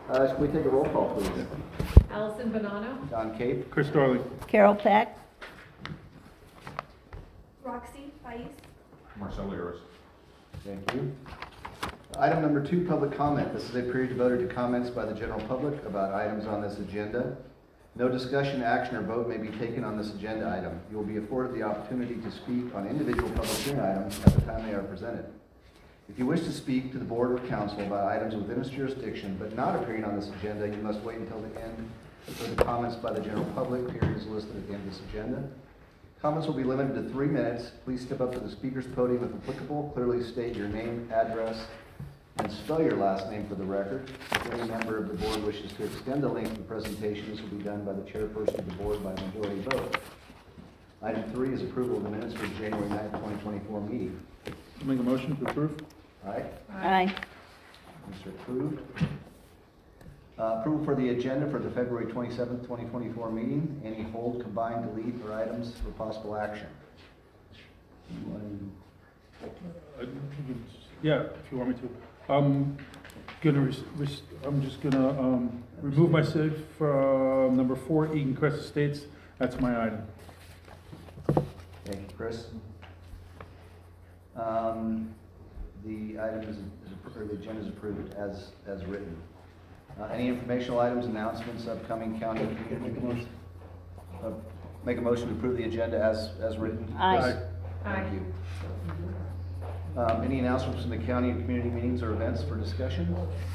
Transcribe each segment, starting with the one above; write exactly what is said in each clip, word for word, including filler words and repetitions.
Uh, should we take a roll call, please? Allison Bonanno. Don Cape. Chris Darling. Carol Peck. Roxy Faiz. Marcel Ayers. Thank you. Item number two, public comment. This is a period devoted to comments by the general public about items on this agenda. No discussion, action, or vote may be taken on this agenda item. You will be afforded the opportunity to speak on individual public hearing items at the time they are presented. If you wish to speak to the board or council about items within its jurisdiction but not appearing on this agenda, you must wait until the end for the comments by the general public. Period is listed at the end of this agenda. Comments will be limited to three minutes. Please step up to the speaker's podium if applicable. Clearly state your name, address, and spell your last name for the record. If any member of the board wishes to extend the length of the presentation, this will be done by the chairperson of the board by majority vote. Item three is approval of the minutes for January ninth, twenty twenty-four meeting. Make a motion to approve. All right, Aye. Mister approved. Uh, approval for the agenda for the February twenty-seventh, twenty twenty-four meeting. Any hold, combine, delete, or items for possible action? Anyone? Uh, Yeah, if you want me to. I'm gonna, res- res- I'm just gonna um, remove myself from number four, Eaton Crest Estates. That's my item. Thank you, Chris. Um, the item is, is or the agenda is approved as as written. Uh, any informational items, announcements, upcoming county community meetings? Uh, make a motion to approve the agenda as as written. Aye. Thank you. Um, any announcements from the county and community meetings or events for discussion?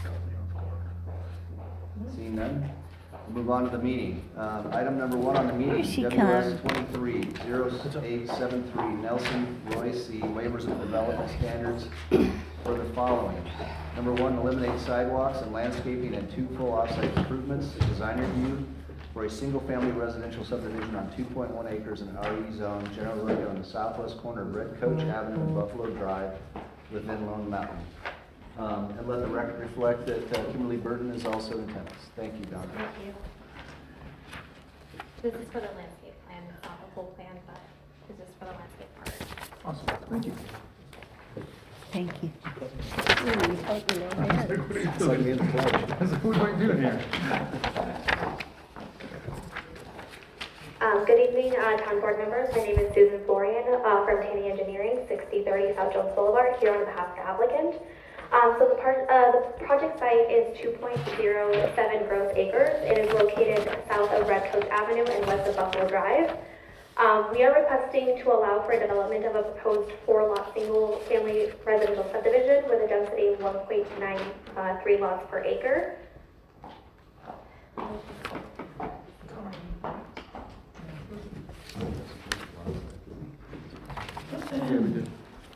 Seeing none, we'll move on to the meeting. Um, item number one on the meeting, Here she W S comes. twenty-three oh eight seven three, Nelson Roy C. Waivers of development standards for the following. Number one, eliminate sidewalks and landscaping and two full offsite improvements, design review for a single-family residential subdivision on two point one acres in R E zone, generally located on the southwest corner of Red Coach Avenue and Buffalo Drive within Lone Mountain. Um, and let the record reflect that uh, Kimberly Burton is also in attendance. Thank you, Donna. Thank you. This is for the landscape plan, it's not the full plan, but this is for the landscape part. Awesome, thank you. Thank you. It's like me in the pledge. What am I doing here? Um, good evening, uh, town board members. My name is Susan Florian uh, from Tanny Engineering, sixty thirty South Jones Boulevard, here on behalf of the applicant. Um, so the, part, uh, the project site is two point zero seven gross acres. It is located south of Red Coach Avenue and west of Buffalo Drive. Um, we are requesting to allow for development of a proposed four-lot single-family residential subdivision with a density of one point nine three lots per acre. Yeah, we did.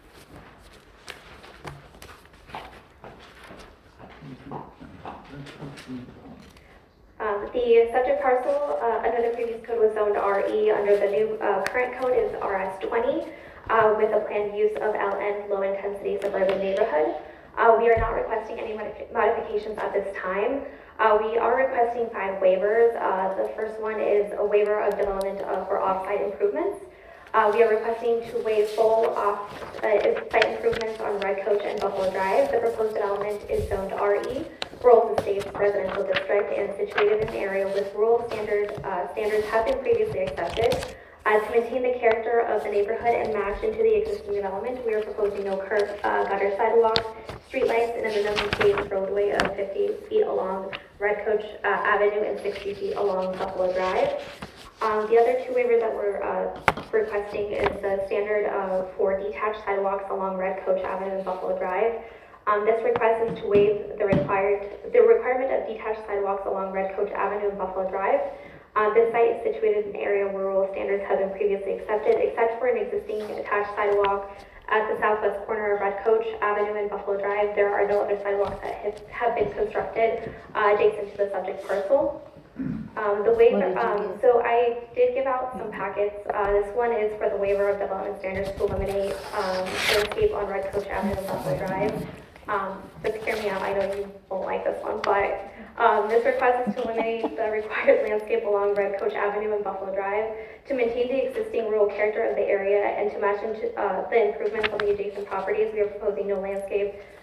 Um, the subject parcel uh, under the previous code was zoned R E. Under the new uh, current code is R S twenty uh, with a planned use of L N, low intensity suburban neighborhood. Uh, we are not requesting any modif- modifications at this time. Uh, we are requesting five waivers. Uh, the first one is a waiver of development uh, for off-site improvements. Uh, we are requesting to waive full off-site improvements on Red Coach and Buffalo Drive. The proposed development is zoned R E, Rural Estates Residential District, and situated in an area with rural standard, uh, standards have been previously accepted. Uh, to maintain the character of the neighborhood and match into the existing development, we are proposing no curb, uh, gutter sidewalks, streetlights, and a minimum paved roadway of fifty feet along Red Coach uh, Avenue and sixty feet along Buffalo Drive. Um, the other two waivers that we're uh, requesting is the standard uh, for detached sidewalks along Red Coach Avenue and Buffalo Drive. Um, this request is to waive the required the requirement of detached sidewalks along Red Coach Avenue and Buffalo Drive. Uh, this site is situated in an area where rural standards have been previously accepted, except for an existing attached sidewalk at the southwest corner of Red Coach Avenue and Buffalo Drive. There are no other sidewalks that have, have been constructed uh, adjacent to the subject parcel. Um, the waiver, um, so I did give out some packets. Uh, this one is for the waiver of development standards to eliminate um, landscape on Red Coach Avenue and Buffalo Drive. Um, just hear me out, I know you won't like this one, but um, this request is to eliminate the required landscape along Red Coach Avenue and Buffalo Drive to maintain the existing rural character of the area and to match into uh, the improvements on the adjacent properties. We are proposing no landscape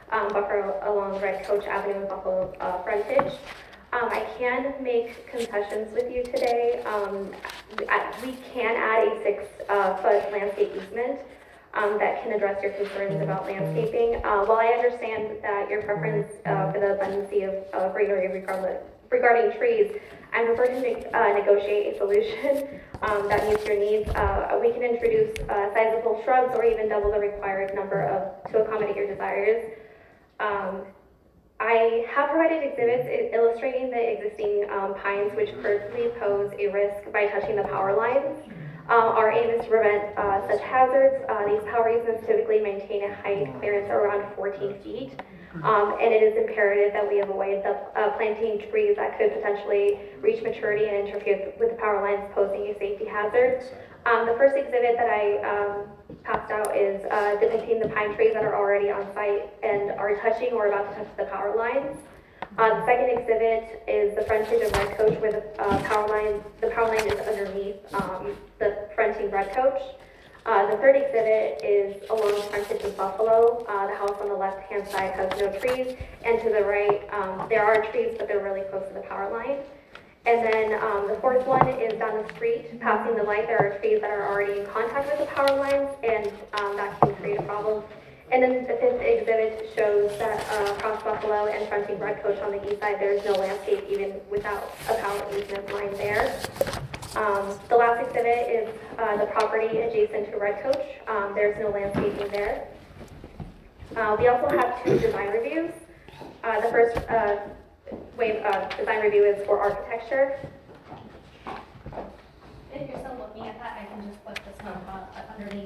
um, buffer along Red Coach Avenue and Buffalo uh, frontage. Um, I can make concessions with you today. Um, I- we can add a six-foot landscape easement um, that can address your concerns about landscaping. Uh, while I understand that your preference uh, for the abundance of uh, greenery regardless, regarding trees, I'm prepared to ne- uh, negotiate a solution um, that meets your needs. Uh, we can introduce uh, sizable shrubs or even double the required number of to accommodate your desires. Um, I have provided exhibits i- illustrating the existing um, pines which currently pose a risk by touching the power lines. Uh, our aim is to prevent uh, such hazards. Uh, these power easements typically maintain a height clearance of around fourteen feet. Um, and it is imperative that we avoid the uh, planting trees that could potentially reach maturity and interfere with the power lines, posing a safety hazard. Um, the first exhibit that I um, passed out is uh, depicting the pine trees that are already on site and are touching or about to touch the power lines. Uh, the second exhibit is the frontage of Red Coach, where the uh, power line the power line is underneath um, the fronting Red Coach. Uh, the third exhibit is along the frontage of Buffalo. Uh, the house on the left-hand side has no trees, and to the right, um, there are trees, but they're really close to the power line. And then um, the fourth one is down the street, passing the light. There are trees that are already in contact with the power lines, and um, that can create a problem. And then the fifth exhibit shows that uh, across Buffalo and fronting Red Coach on the east side, there is no landscape even without a power easement line there. Um, the last exhibit is uh, the property adjacent to Red Coach. Um, there's no landscaping there. Uh, we also have two design reviews. Uh, the first uh, wave uh, design review is for architecture. If you're still looking at that, I can just put this one uh, underneath.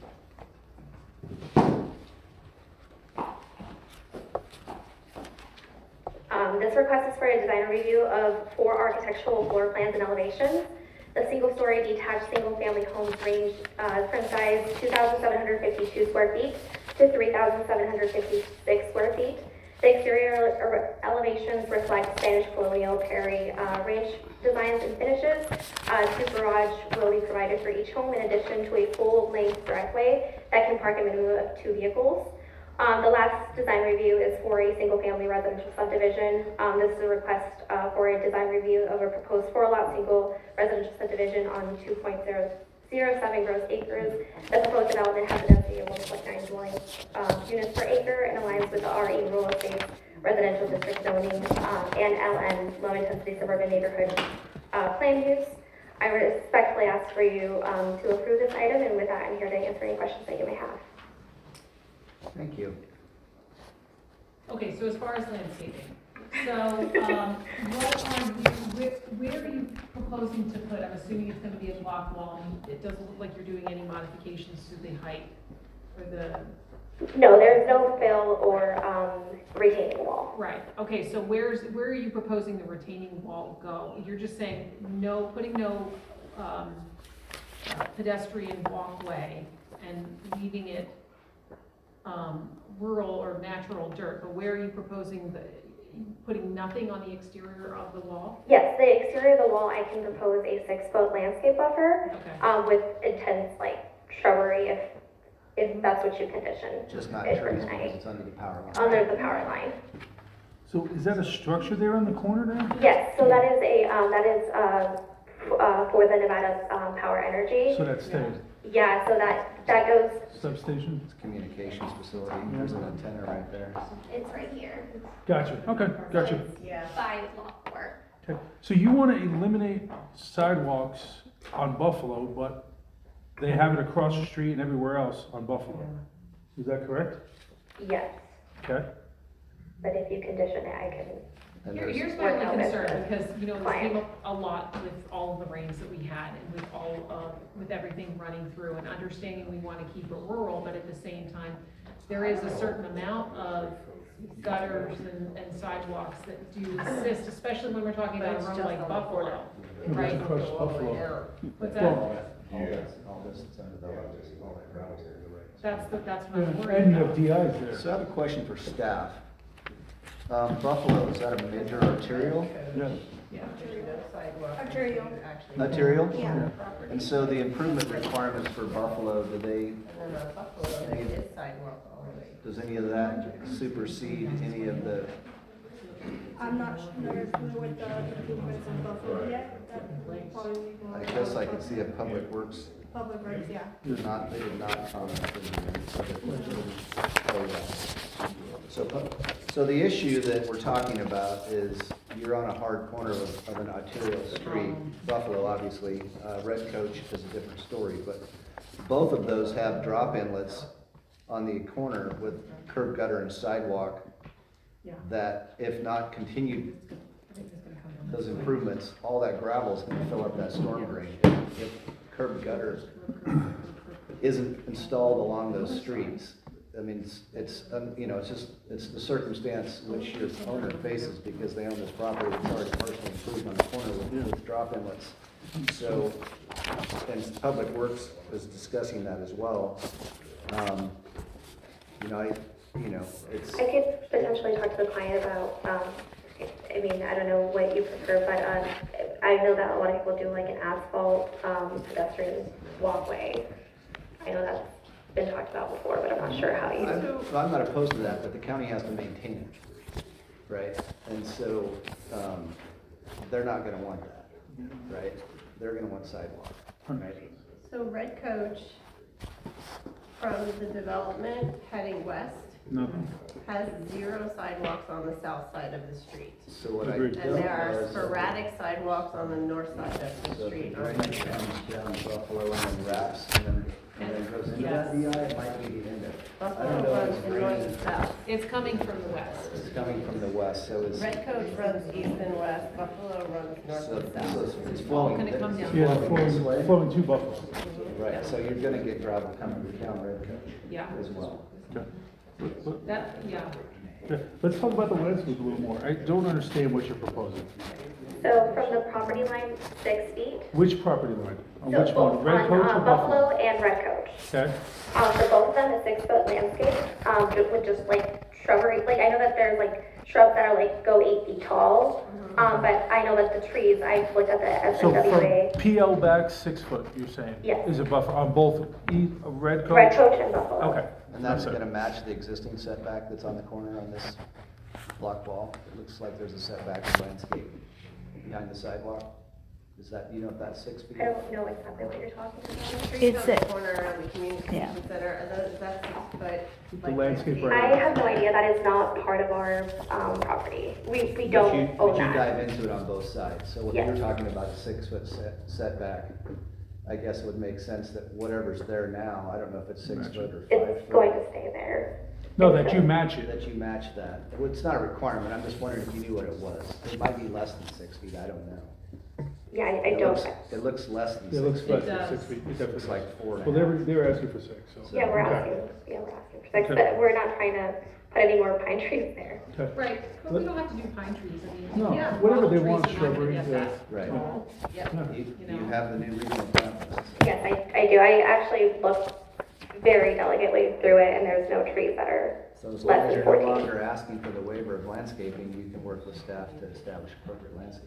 Um, this request is for a design review of four architectural floor plans and elevations. The single-story detached single-family homes range uh, from size two thousand seven hundred fifty-two square feet to three thousand seven hundred fifty-six square feet. The exterior elevations reflect Spanish colonial Perry uh, ranch designs and finishes. Uh, two garage will be provided for each home in addition to a full-length driveway that can park a minimum of two vehicles. Um, the last design review is for a single-family residential subdivision. Um, this is a request uh, for a design review of a proposed four-lot single residential subdivision on two point zero zero seven gross acres. The proposed development has a density of one point nine dwelling um, units per acre and aligns with the R E rural estate residential district zoning um, and L N low-intensity suburban neighborhood uh, plan use. I respectfully ask for you um, to approve this item, and with that, I'm here to answer any questions that you may have. Thank you. Okay, so as far as landscaping, so, um, what are you, where, where are you proposing to put, I'm assuming it's gonna be a block wall, and it doesn't look like you're doing any modifications to the height or the, No, there's no fill or um, retaining wall. right, okay, so where's, where are you proposing the retaining wall go? You're just saying no, putting no, um, uh, pedestrian walkway and leaving it um, rural or natural dirt, but where are you proposing the, putting nothing on the exterior of the wall? Yes, the exterior of the wall, I can propose a six-foot landscape buffer Okay. um, with intense like shrubbery if if that's what you condition. Just not it trees for because tonight. it's under the power line. Under the power line. So is that a structure there in the corner there? Yes, so that is a um, that is uh, f- uh, for the Nevada um, Power Energy. So that stays, Yeah, so that that goes. substation? It's a communications facility. There's an antenna right there. It's right here. Gotcha, okay, gotcha. Yeah. By Lockport. Okay, so you want to eliminate sidewalks on Buffalo, but they have it across the street and everywhere else on Buffalo. Is that correct? Yes, Okay. but if you condition it, I can. And Here, there's- here's my Work only out with concern, the because, you know, this client. came up a lot with all of the rains that we had, and with all, of with everything running through, and understanding we want to keep it rural, but at the same time, there is a certain amount of gutters and, and sidewalks that do exist, especially when we're talking about a road like Buffalo, right? Across Buffalo. What's that? Well, All this, all this is undeveloped, just all that gravel. That's, the- that's what I'm And worried and you have about. D Is there. So I have a question for staff. Um, Buffalo, is that a major arterial? Yeah. Arterial. Arterial? Yeah. And so the improvement requirements for Buffalo, do they, does any of that supersede any of the, I'm not sure with the improvements in Buffalo yet. That probably I more guess I could see a Public Works, Public works, yeah. did not, they did not comment. in the Public Works. Oh, yeah. So, pu- so the issue that we're talking about is you're on a hard corner of, of an arterial street. Buffalo, obviously, uh, Red Coach is a different story, but both of those have drop inlets on the corner with curb gutter and sidewalk Yeah. that if not continued, I think it's gonna come down. those improvements, all that gravel is gonna fill up that storm drain. If curb gutter isn't installed along those streets, I mean, it's, it's, um, you know, it's just, it's the circumstance which your owner faces because they own this property that's already partially improved on the corner with, with drop inlets. So, and Public Works is discussing that as well. Um, you know, I, you know, it's, I could potentially talk to the client about, um, I mean, I don't know what you prefer, but, um, I know that a lot of people do like an asphalt, um, pedestrian walkway. I know that's been talked about before, but I'm not sure how you. I'm, I'm not opposed to that, but the county has to maintain it, right? And so, um, they're not gonna want that, right? They're gonna want sidewalk, right? So Red Coach, from the development heading west, Nothing. has zero sidewalks on the south side of the street. So what I. Agreed. And there are was- sporadic sidewalks on the north side of the So if street. it on drains Red down, Coach. down Buffalo and then wraps and then, and then goes into that D I, it might be the end of it. I Buffalo don't know if runs it's in north and draining, south. It's coming from the west. it's coming from the west, so it's, Red Coach runs east and west, Buffalo runs north so and so south. it's- it's flowing. Gonna come down. Yeah, It's flowing this flowing, way. flowing to Buffalo. Right, so you're gonna get gravel coming down Red Coach Yeah. as well. Okay. Let- let- That, yeah. okay. Let's talk about the landscape a little more. I don't understand what you're proposing. So from the property line, six feet. Which property line? On So which one? both Red on, Coach uh, or Buffalo? Buffalo and Red Coach. Okay, Um, so both of them is six foot landscape, um, ju- with just like shrubbery, like I know that there's like shrubs that are like go eight feet tall. Um, but I know that the trees, I looked at the S so N W A, from P L back six foot, you're saying? Yes. Is a buffer on both E, uh, Red Coach? Red Coach and Buffalo. Okay. And that's That's it. gonna match the existing setback that's on the corner on this block wall. It looks like there's a setback of landscape behind the sidewalk. Is that, you know if that's six feet? I don't know exactly what you're talking about. The street It's on the a- corner of the community Yeah. center, are those, is that six foot? The like, landscape feet? right I have no idea, that is not part of our, um, property. We, we But you, don't own but you that. dive into it on both sides, so what Yes. you're talking about, a six-foot set, setback, I guess it would make sense that whatever's there now, I don't know if it's six Match foot it. or five It's foot. going to stay there. No, that you match it. That you match that. Well, it's not a requirement, I'm just wondering if you knew what it was. It might be less than six feet, I don't know. Yeah, I, I It don't. looks- It looks less than It looks six less feet. than does. six feet. It definitely Looks like does. four and a Well, they were, half. they were asking for six, so. Yeah, we're Okay. asking, yeah, we're asking for six, Okay. but we're not trying to put any more pine trees there. Okay. Right, but we don't have to do pine trees, I mean. No, yeah, whatever they olive want, trees are not gonna shrubbery, get yeah. that Right. tall. Yep. Yeah. You, You you know. have the new regional plan. Yes, I, I do. I actually looked very delicately through it, and there's no trees that are So as long less as than you're no fourteen. longer asking for the waiver of landscaping, you can work with staff to establish appropriate landscaping.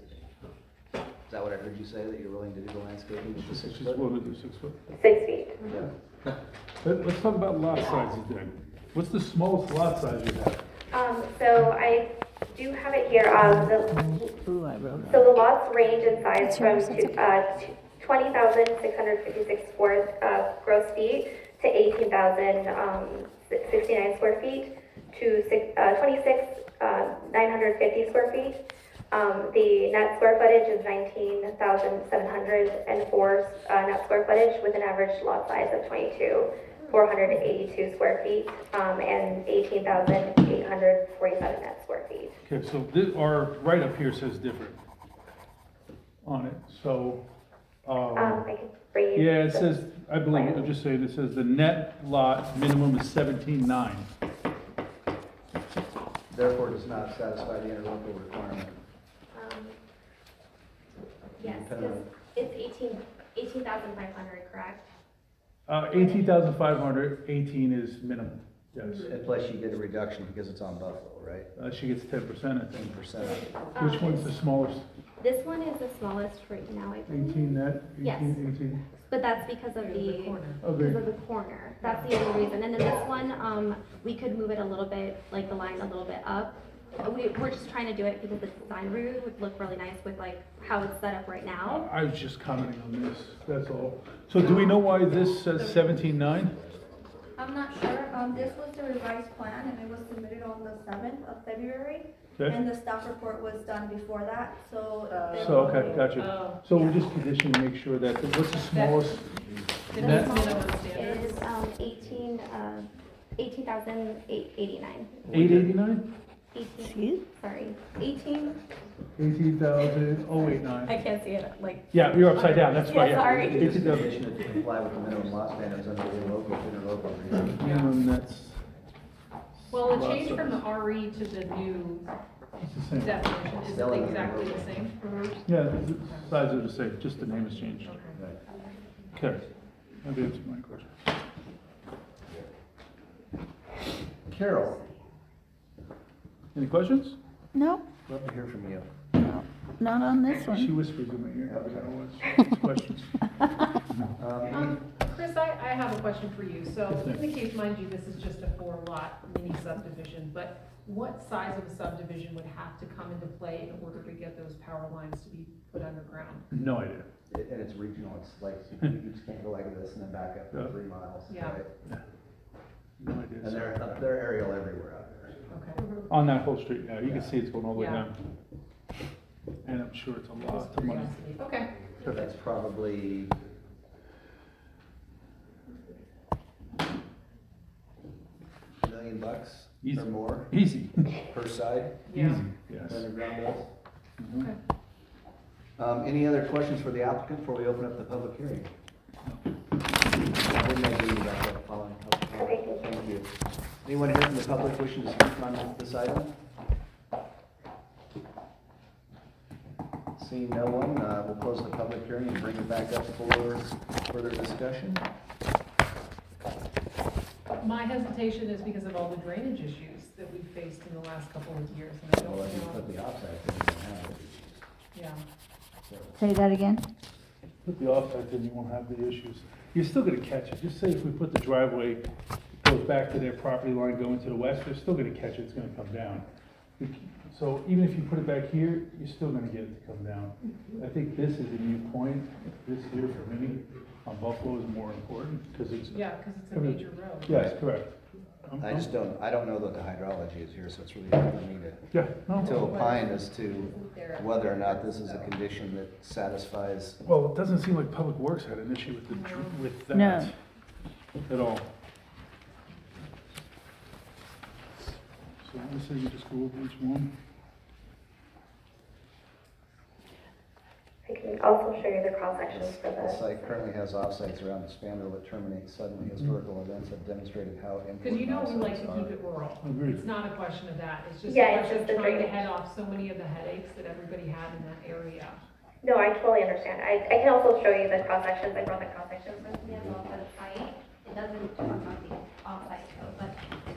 Is that what I heard you say, that you're willing to do the landscaping with the six She's foot? willing to do six foot. Six feet. Yeah. Let, let's talk about lot sizes then. What's the smallest lot size you have? Um, so I do have it here. Um, the, Ooh, I wrote it. so the lots range in size That's from yours, that's two, uh, twenty thousand six hundred fifty-six square, uh, gross feet to eighteen thousand, um, sixty-nine square feet to six, uh, twenty-six, uh, nine hundred fifty square feet. Um, the net square footage is nineteen thousand seven hundred four, uh, net square footage with an average lot size of twenty-two, four hundred eighty-two square feet, um, and eighteen thousand eight hundred forty-seven net square feet. Okay, so this, our right up here says different on it, so, Um, um, I can bring you. yeah, it says, I believe, I'm just saying, it says the net lot minimum is seventeen nine. Therefore, does not satisfy the interlocal requirement. Um, Yes, Independent. it's eighteen, eighteen thousand five hundred, correct? Uh, eighteen thousand five hundred, eighteen is minimum. yes. And plus you get a reduction because it's on Buffalo, right? Uh, she gets ten percent, I Ten think. percent. Um, Which one's the smallest? This one is the smallest right now, I believe. Eighteen net, Yes. eighteen, eighteen? But that's because of the, corner. because Okay, of the corner. That's the only reason. And then this one, um, we could move it a little bit, like the line a little bit up. We, we're just trying to do it because the design route would look really nice with like how it's set up right now. I was just commenting on this, that's all. So do we know why this says seventeen nine? I'm not sure, um, this was the revised plan and it was submitted on the seventh of February. Okay, And the staff report was done before that, so. there so, will okay, be- gotcha. Oh, So we're just conditioning to make sure that, what's the smallest? the Net? minimum It standards. is, um, eighteen, uh, eighteen thousand eight eighty-nine. Eight eighty-nine? Eighteen, Excuse? sorry, eighteen, Eighteen thousand, oh eight I nine. can't see it, like. Yeah, you're upside down, that's why, Yeah, yeah. sorry. It's Eighteen thousand. conditioned to comply with the minimum lot standards under the local, interlocal agreement. Minimum, that's, Well, the change from the R E to the new it's the same. definition, is Still in it the exactly the interlocal. same? Yeah, the sides are the same, just the name has changed. Okay. Okay, that answered my question. Carol, Any questions? No, love to hear from you. no, not on this She one. whispers in my ear every now and then. Questions? Um, Um, Chris, I, I have a question for you. So Yes, ma'am. in the case, mind you, this is just a four lot mini subdivision, but what size of a subdivision would have to come into play in order to get those power lines to be put underground? No idea. It- And it's regional, it's like, you just can't go like this and then back up Yeah. for three miles, Yeah. right? No idea. And they're, uh, they're aerial everywhere out there. Okay. On that whole street, yeah, you can Yeah. see it's going all the way Yeah. down. And I'm sure it's a Just lot of money. curiosity. Okay. So that's probably a million bucks Easy. or more Easy, per side, Yeah. easy, yes. underground does. Mhm. Okay. Um, any other questions for the applicant before we open up the public hearing? I didn't know you about that following public hearing. Okay, thank Thank you. Anyone here from the public wishing to speak on this item? Seeing no one, uh, we'll close the public hearing and bring it back up for further discussion. My hesitation is because of all the drainage issues that we've faced in the last couple of years, and I don't Well, if you know. put the offside, then you don't have it. Yeah. So, Say that again? Put the offset, then you won't have the issues. You're still gonna catch it. Just say if we put the driveway, goes back to their property line going to the west, they're still gonna catch it, it's gonna come down. So even if you put it back here, you're still gonna get it to come down. I think this is a new point. This here for me on Buffalo is more important, because it's, Yeah, because it's a major road. yes, correct. I'm- I just don't, I don't know what the hydrology is here, so it's really hard for me to, Yeah, no. to opine as to whether or not this is a condition that satisfies. Well, it doesn't seem like Public Works had an issue with the, dr- with that. No. At all. So let me see, you just go over each one. I can also show you the cross sections for The the. site currently has offsites around the spandrel that terminate suddenly. Historical events have demonstrated how Because you know we like to important keep it rural. Agreed. It's not a question of that. It's just a Yeah, it's question of just the trying to drainage. head off so many of the headaches that everybody had in that area. No, I totally understand. I, I can also show you the cross sections. I brought the cross sections with me as well for the site. It doesn't talk about the off-site code, but.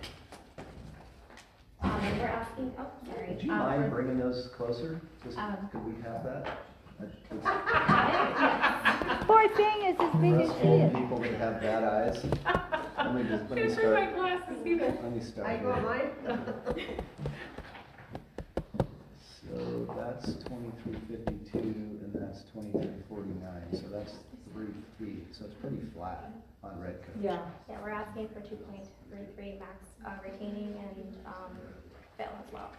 Um, and we're asking, oh, sorry. Do you Um, mind for- bringing those closer? Just, Um, could we have that? It's- Poor thing is as big For as us she old is. people that have bad eyes, let me just, let me Should have my start, glasses either. let me start I here. got mine. So that's twenty-three fifty-two and that's twenty-three forty-nine, so that's three feet, so it's pretty flat on red coat. Yeah. Yeah, we're asking for two point three three max uh, retaining and, um, fill as well.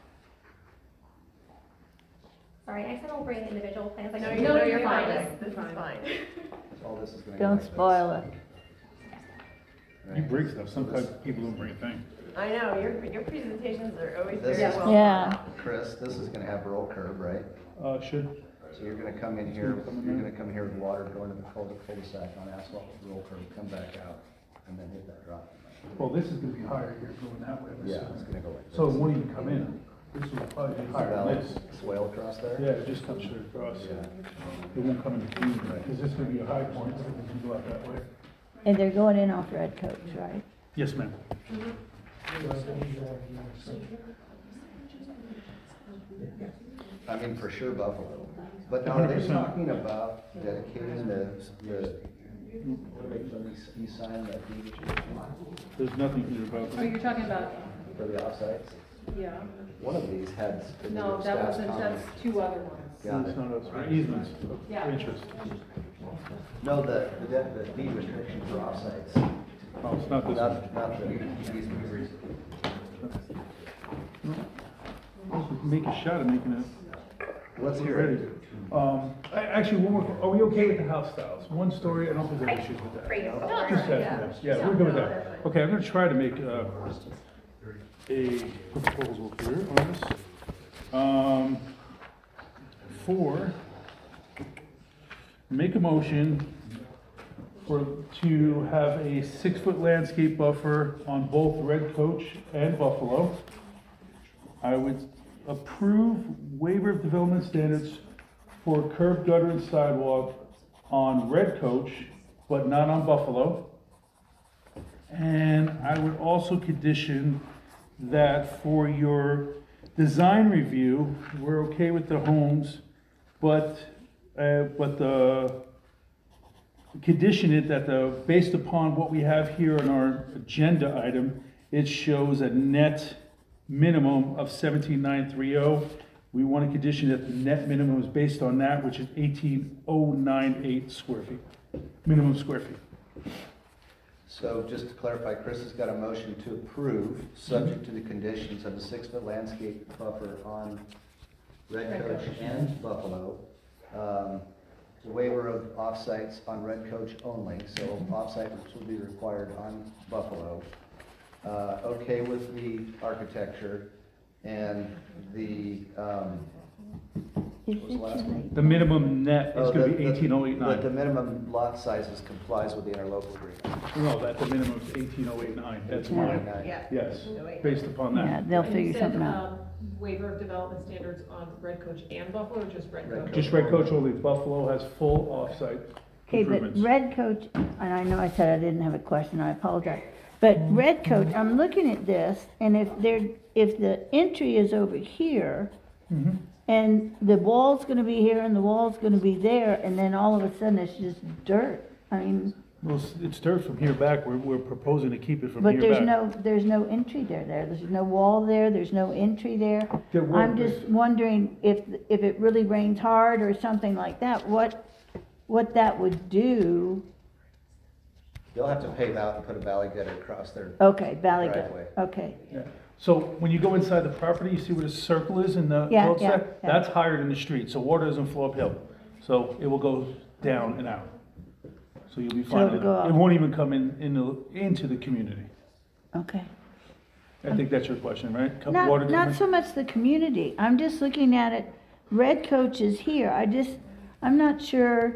Sorry, next time I'll bring individual plans, like. No, No, you- no, you're you're fine. fine. This is fine. All this is gonna go Don't like this. spoil it. You Right. bring stuff, sometimes people don't bring a thing. I know, your, your presentations are always This very is- well Yeah. thought out. Chris, this is gonna have roll curb, right? Uh, should, So you're gonna come in here, you're gonna come here with water, go into the cul- cul-de-sac on asphalt, roll curb, come back out, and then hit that drop. well, this is gonna be higher here going that way. Yeah, it's gonna go like this. So it won't even come in. This will probably be higher than Valley this. swale across there? Yeah, it just comes straight across. Yeah. It won't come in between, because this is gonna be a high point, everything can go out that way. And they're going in off red coats, right? Yes, ma'am. I mean, for sure Buffalo. But now, are they one hundred percent. talking about dedicating the, the, you sign that deed There's nothing here about Oh, that. you're talking about, for the offsites? yeah, One of these had. the no, that staff's wasn't, comment. that's two other ones. Got It's it. not us, easements Yeah. of interest. No, the, the de- the deed restriction for offsites, Oh, it's not this one. not, not the easement. Make a shot at making it. Let's hear ready. it. Um, a- actually, one more, are we okay with the house styles? One story, I don't think there are issues with that. For you. Just asking that. Yeah, we're good with that. Okay, I'm gonna try to make, uh, a proposal here on this. Um, for, make a motion for, to have a six-foot landscape buffer on both Red Coach and Buffalo. I would approve waiver of development standards for curb, gutter, and sidewalk on Red Coach, but not on Buffalo. And I would also condition that for your design review, we're okay with the homes, but, uh, but the, condition it that the, based upon what we have here on our agenda item, it shows a net minimum of seventeen nine thirty. We want to condition that the net minimum is based on that, which is eighteen oh nine eight square feet, minimum square feet. So just to clarify, Chris has got a motion to approve, subject to the conditions of the six-foot landscape buffer on Red Red Coach Coach. and Buffalo. Um, Waiver of offsites on Red Coach only, so offsite will be required on Buffalo. Uh, okay with the architecture and the, um, Is What was it the last too one? late? The minimum net is oh, gonna the- be the- eighteen oh eight But the nine. minimum lot sizes complies with the interlocal agreement. No, that the minimum is eighteen oh eight nine, that's Yeah. mine, Yeah. yes, No, wait. based upon Yeah, that. they'll And you figure said, something out. um, Waiver of development standards on Red Coach and Buffalo, or just Red Red Coach? Just Red Coach only, Buffalo has full offsite Okay, but improvements. Red Coach, and I know I said I didn't have a question, I apologize. But Red Coach, I'm looking at this, and if there, if the entry is over here, Mhm. and the wall's gonna be here and the wall's gonna be there, and then all of a sudden it's just dirt, I mean, Well, it's- it's dirt from here back, we're, we're proposing to keep it from but here there's back. no, there's no entry there, there, there's no wall there, there's no entry there. There will I'm be. just wondering if, if it really rains hard or something like that, what, what that would do. They'll have to pave out and put a valley gutter across their, Okay, Valley Gutter, Driveway. okay, Yeah. So when you go inside the property, you see where the circle is in the Yeah, cul-de-sac? yeah, yeah. That's higher than the street, so water doesn't flow uphill. So it will go down and out. So you'll be So fine. it'll go up. It won't even come in, in the, into the community. okay. I think that's your question, right? Come- water Not, not difference? so much the community, I'm just looking at it, Red Coach is here, I just, I'm not sure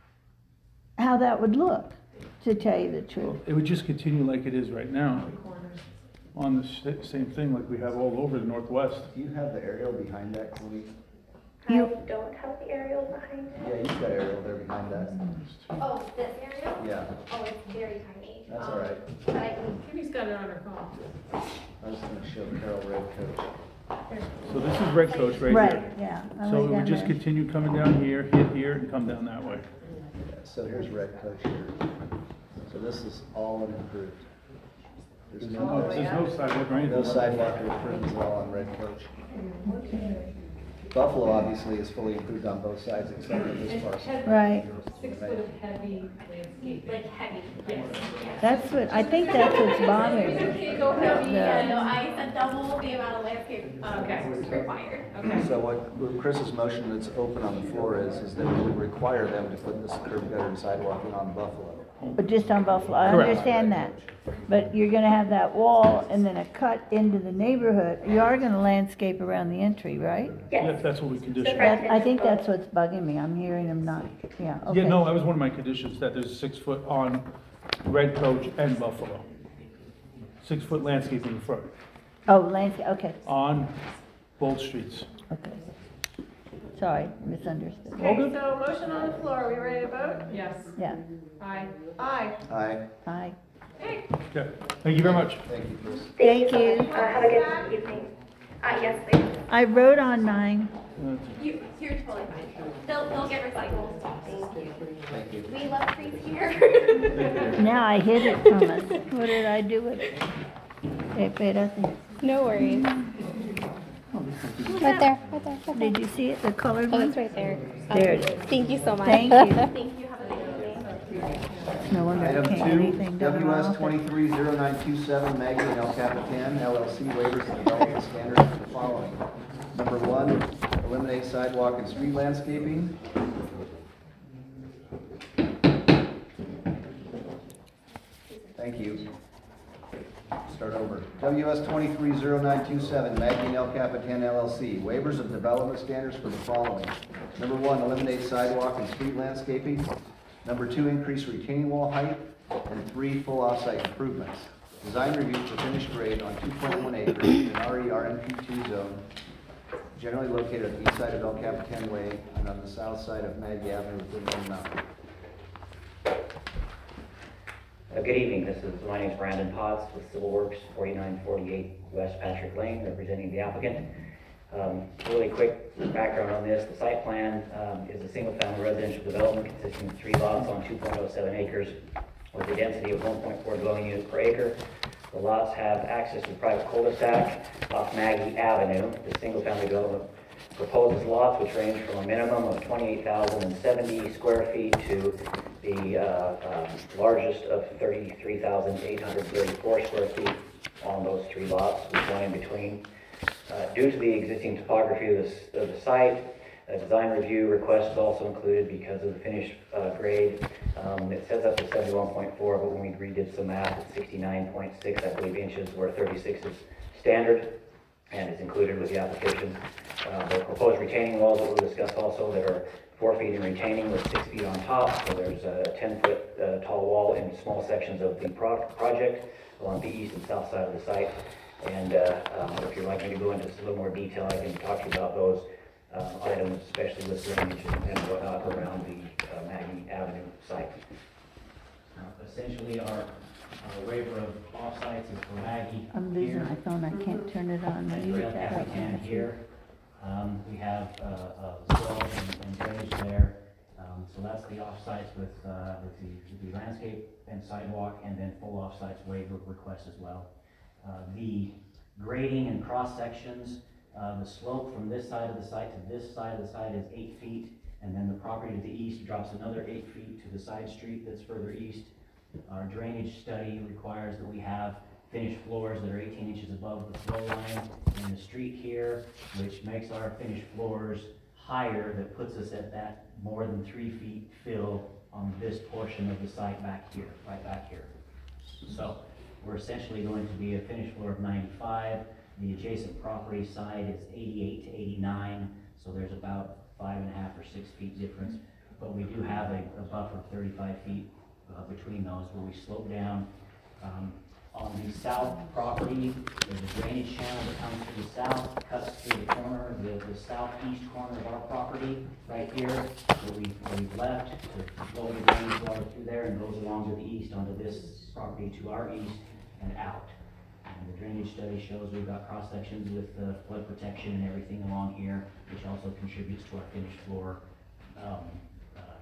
how that would look, to tell you the truth. It would just continue like it is right now, Corners. on the sa- same thing like we have all over the northwest. do you have the aerial behind that, Chloe? I You- don't have the aerial behind it. Yeah, you've got aerial there behind that. Oh, this aerial? Yeah, Oh, it's very tiny. that's Um, all right. But I can, Timmy's got it on her phone. I was gonna show Carol Red Coach. So this is Red Coach right Right, here. yeah. I So went it would down just there. continue coming down here, hit here, and come down that way. Yeah, so here's Red Coach here. So this is all unimproved. There's No, no, there's no sidewalk or anything. no sidewalk or improvements at all on Red Coach. Buffalo obviously is fully improved on both sides except for this parcel. Right, Six foot of heavy landscaping. like heavy. Yes. that's what, I think that's what's bothering me. Okay, go heavy, Yeah. and no, I said double the amount of landscape, um, Okay. required. Okay. So what what Chris's motion that's open on the floor is, is that we would require them to put this curb gutter and sidewalk in on Buffalo. But just on Buffalo, I Correct. understand that. But you're gonna have that wall and then a cut into the neighborhood, you are gonna landscape around the entry, right? Yeah, Yes. that's what we condition. That, I think that's what's bugging me, I'm hearing them not, yeah, okay. Yeah, no, that was one of my conditions, that there's six foot on Red Coach and Buffalo. Six foot landscaping in front, Oh, landscape, okay, on both streets. okay. Sorry, misunderstood. All Okay, good? so motion on the floor, are we ready to vote? Yes. Yeah, Aye. Aye. Aye. aye. Okay, Okay, thank you very much. Thank you, Chris. Thank Thank you so you. much. Uh, have a good evening. Uh, yes, please. I wrote on mine. You, you're totally fine. They'll, they'll get recycled. Thank you. Thank you. We love trees here. Now I hid it from us. What did I do with it? Espérate. No worries. What Right there, happened? right there, right there. Did you see it, the colored Oh, one? it's right there. There it Okay. is. Thank you so much. Thank you. Thank you. Have a nice evening. No wonder I Item can't get two, anything done W around S with it. twenty-three zero nine two seven, Maggie and El Capitan, L L C waivers of development standards for the following. Number one, eliminate sidewalk and street landscaping. Thank you. Start over. W S twenty-three zero nine two seven, Maggie and El Capitan L L C, waivers of development standards for the following. Number one, eliminate sidewalk and street landscaping. Number two, increase retaining wall height. And three, full off-site improvements. Design review for finished grade on two point one acres in R E R N P two zone, generally located on the east side of El Capitan Way and on the south side of Maggie Avenue within Lone Mountain. Uh, Good evening, this is, my name is Brandon Potts with Civil Works, forty-nine forty-eight West Patrick Lane, representing the applicant. Um, Really quick background on this, the site plan um, is a single-family residential development consisting of three lots on two point oh seven acres with a density of one point four dwelling units per acre. The lots have access to private cul-de-sac off Maggie Avenue. The single-family development proposes lots which range from a minimum of twenty-eight thousand seventy square feet to the uh, um, largest of thirty-three thousand eight hundred thirty-four square feet on those three lots, with one in between. Uh, Due to the existing topography of the, of the site, a design review request is also included because of the finished uh, grade. Um, It says up to seventy-one point four, but when we redid some math, it's sixty-nine point six, I believe, inches, where thirty-six is standard and is included with the application. Uh, The proposed retaining walls that we'll discuss also, that are four feet in retaining with six feet on top. So there's a ten-foot uh, tall wall in small sections of the pro- project along the east and south side of the site. And uh, um, if you'd like me to go into a little more detail, I can talk to you about those um, items, especially with drainage and and whatnot around the uh, Maggie Avenue site. Uh, Essentially, our our waiver of off-sites is for Maggie I'm losing here. my phone. I can't turn it on. And Leave Rail it that Capitan way. here. Um, we have, uh, uh, swell and and drainage there. Um, so that's the offsites with, uh, with the, the landscape and sidewalk, and then full offsites waiver request as well. Uh, the grading and cross sections, uh, the slope from this side of the site to this side of the site is eight feet. And then the property to the east drops another eight feet to the side street that's further east. Our drainage study requires that we have finished floors that are eighteen inches above the flow line in the street here, which makes our finished floors higher, that puts us at that more than three feet fill on this portion of the site back here, right back here. So we're essentially going to be a finished floor of ninety-five. The adjacent property side is eighty-eight to eighty-nine, so there's about five and a half or six feet difference. But we do have a, a buffer of thirty-five feet uh, between those, where we slope down. Um, on the south property, there's a drainage channel that comes to the south, cuts through the corner, the, the southeast corner of our property, right here, where we, where we've left to flow the drainage water through there, and goes along to the east onto this property to our east and out. And the drainage study shows we've got cross sections with uh, flood protection and everything along here, which also contributes to our finished floor um, uh,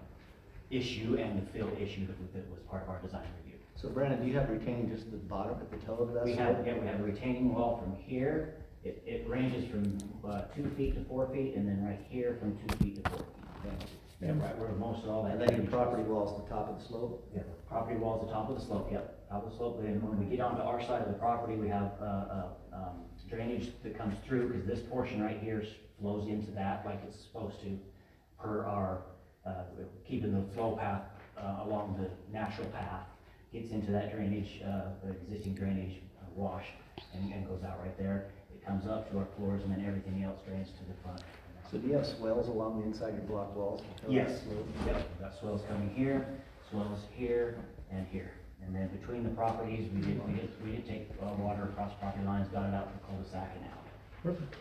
issue and the fill issue that, that was part of our design review. So Brandon, do you have retaining just at the bottom, at the toe of that? We have, yeah, we have a retaining wall from here. It, it ranges from uh, two feet to four feet, and then right here from two feet to four feet. Yeah, right where most of all that. And then your drainage property is. wall's the top of the slope? Yeah, property wall's the top of the slope, yep, top of the slope. And when we get onto our side of the property, we have uh, uh, um, drainage that comes through, because this portion right here flows into that like it's supposed to, per our, uh, keeping the flow path uh, along the natural path, gets into that drainage, uh, the existing drainage uh, wash, and, and goes out right there. It comes up to our floors, and then everything else drains to the front. So do you have swells along the inside your block walls? Yes, yep, we've got swells coming here, swells here, and here. And then between the properties, we did, we did, we did take uh, water across property lines, got it out to the cul-de-sac and out. Perfect.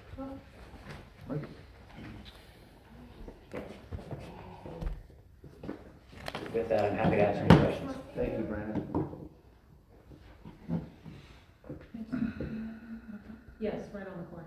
Perfect. With that, I'm happy to answer any questions. Thank you, Brandon. right on the corner.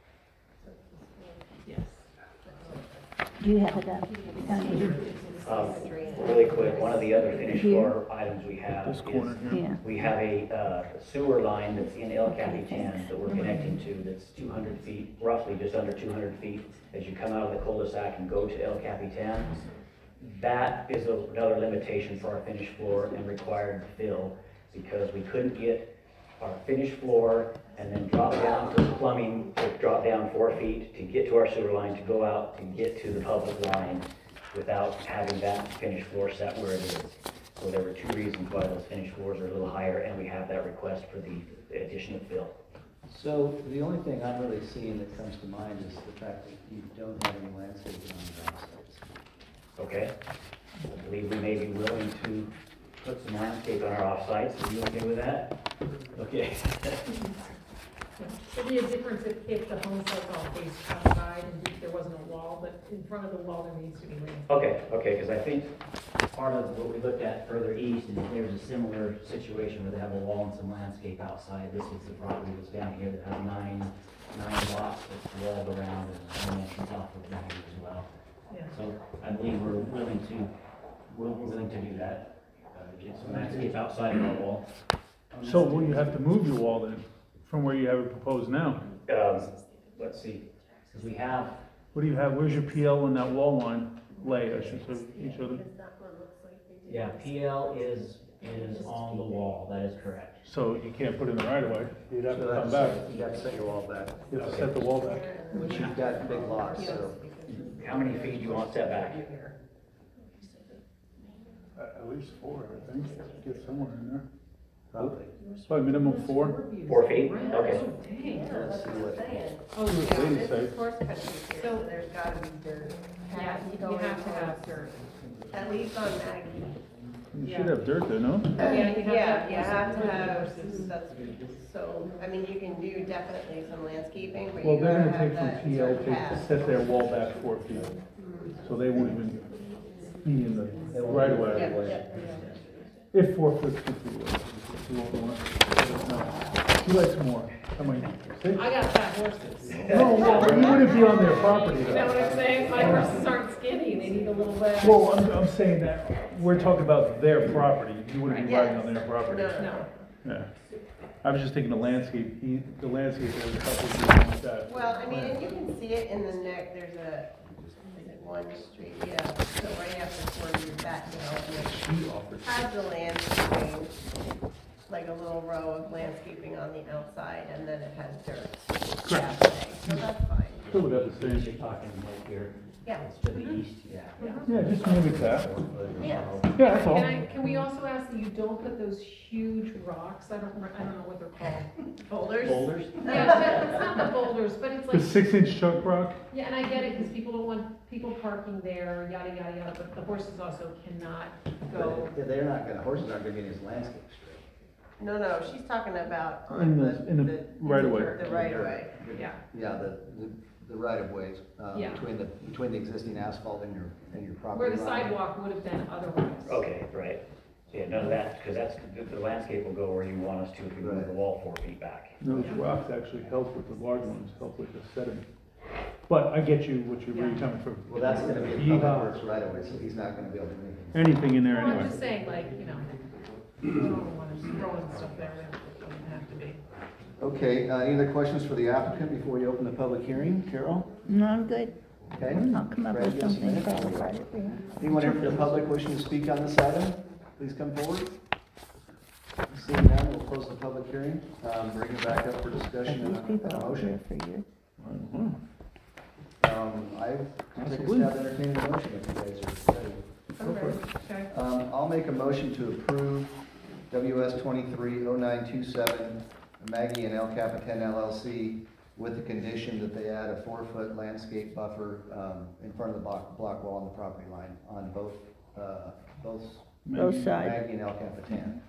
Yes. Do you have it up? Tony? Um, Really quick, one of the other finished Here? floor items we have This is, corner here. Yeah. we have a uh, sewer line that's in El Capitan that we're connecting to, that's two hundred feet, roughly just under two hundred feet, as you come out of the cul-de-sac and go to El Capitan. That is a- another limitation for our finished floor and required fill, because we couldn't get our finished floor and then drop down to the plumbing, to drop down four feet to get to our sewer line, to go out, to get to the public line, without having that finished floor set where it is. So there were two reasons why those finished floors are a little higher, and we have that request for the addition of fill. So the only thing I'm really seeing that comes to mind is the fact that you don't have any landscaping on your offsites. Okay? I believe we may be willing to put some landscape on our offsites. Are you okay with that? Okay. It'd be a difference if, if the home site's all faced outside and if there wasn't a wall, but in front of the wall, there needs to be landscape. Okay, okay, because I think part of what we looked at further east, and there's a similar situation where they have a wall and some landscape outside. This is the property that's down here that has nine, nine lots that's walled around and an entrance off of that as well. Yeah. So I believe we're willing to, we're willing to do that, uh, get some landscape outside of our wall. So will you have to move your wall then, from where you have it proposed now? Um, let's see, because we have, What do you have, where's your P L on that wall line lay, I should say, each other? yeah, P L is, is on the wall, that is correct. So you can't put it in the right of way, you'd have to come back, You have to set your wall back, you have to set the wall back. which you've got big lots, so. How many feet do you want set back? At at least four, I think, get somewhere in there. Probably. Probably minimum four. Four feet? Okay. Dang. Let's see what, Oh, What yeah. do you This say? is horse country here, So- so there's gotta be dirt. Yeah, you you have to have dirt. At least on Maggie. You Yeah. should have dirt there, no? Yeah, you have to Yeah, have you have to have, horses. that's, so, I mean, you can do definitely some landscaping, but Well, you they're gotta gonna have take that from P L dirt to path. set their wall back four feet. So they won't even be in the right of Yeah, way. yeah. If four foot fifty away. He likes more. I mean, see? I got fat horses. No, well, he wouldn't be on their property You know what though. I'm saying? My horses aren't skinny, they need a little bit. Well, I'm, I'm saying that, we're talking about their property, you wouldn't be riding on their property. No, no, No. no. Yeah. I was just thinking the landscape, he, the landscape there would help with something like that. Well, I mean, and you can see it in the neck, there's a, is it one street, yeah, so right after where your back development has the landscaping, like a little row of landscaping on the outside, and then it has dirt. Correct. pathway, So that's fine. Still would have the You're same. talking right here, Yeah. it's to the east, yeah. Yeah, just mimic that. Yeah. Yeah, that's all. Can I, can we also ask that you don't put those huge rocks, I don't, remember- I don't know what they're called. Boulders? Boulders? Yeah, it's not the boulders, but it's The like, six inch chunk rock? yeah, and I get it, because people don't want people parking there, yada, yada, yada, but the horses also cannot go. But they're not gonna, horses aren't gonna be in his landscape strip. No, no, she's talking about In on the- the, in the the. right of way. The right of way. Yeah. Yeah, the, the, the right of ways, uh, Yeah. between the, between the existing asphalt and your, and your property Where line. the sidewalk would have been otherwise. Okay, right. Yeah, none of that, because that's, the- the landscape will go where you want us to if we move the wall four feet back. Those rocks actually help with the large ones, help with the sediment. But I get you, what you're, where you're coming from. Well, that's gonna be a Yeehaw. public works right away, so he's not gonna be able to do anything. Anything in there Well, I'm anyway. just saying, like, you know, you don't want to throw in stuff there that doesn't have to be. Okay, uh, any other questions for the applicant before we open the public hearing? Carol? No, I'm good. Okay. I'll come up Brad, with you have something minutes? probably right up here. Anyone here from the public wishing to speak on this item, please come forward. Seeing none, we'll close the public hearing, um, bring it back up for discussion These and people a are here motion. for years. Mhm. Um, I will take a stab at entertaining a motion if you guys are ready. Okay, okay. Um, I'll make a motion to approve W S twenty-three oh nine two seven Maggie and El Capitan L L C with the condition that they add a four-foot landscape buffer, um, in front of the block, block wall on the property line on both, uh, both Both Maybe. sides. Maggie and El Capitan.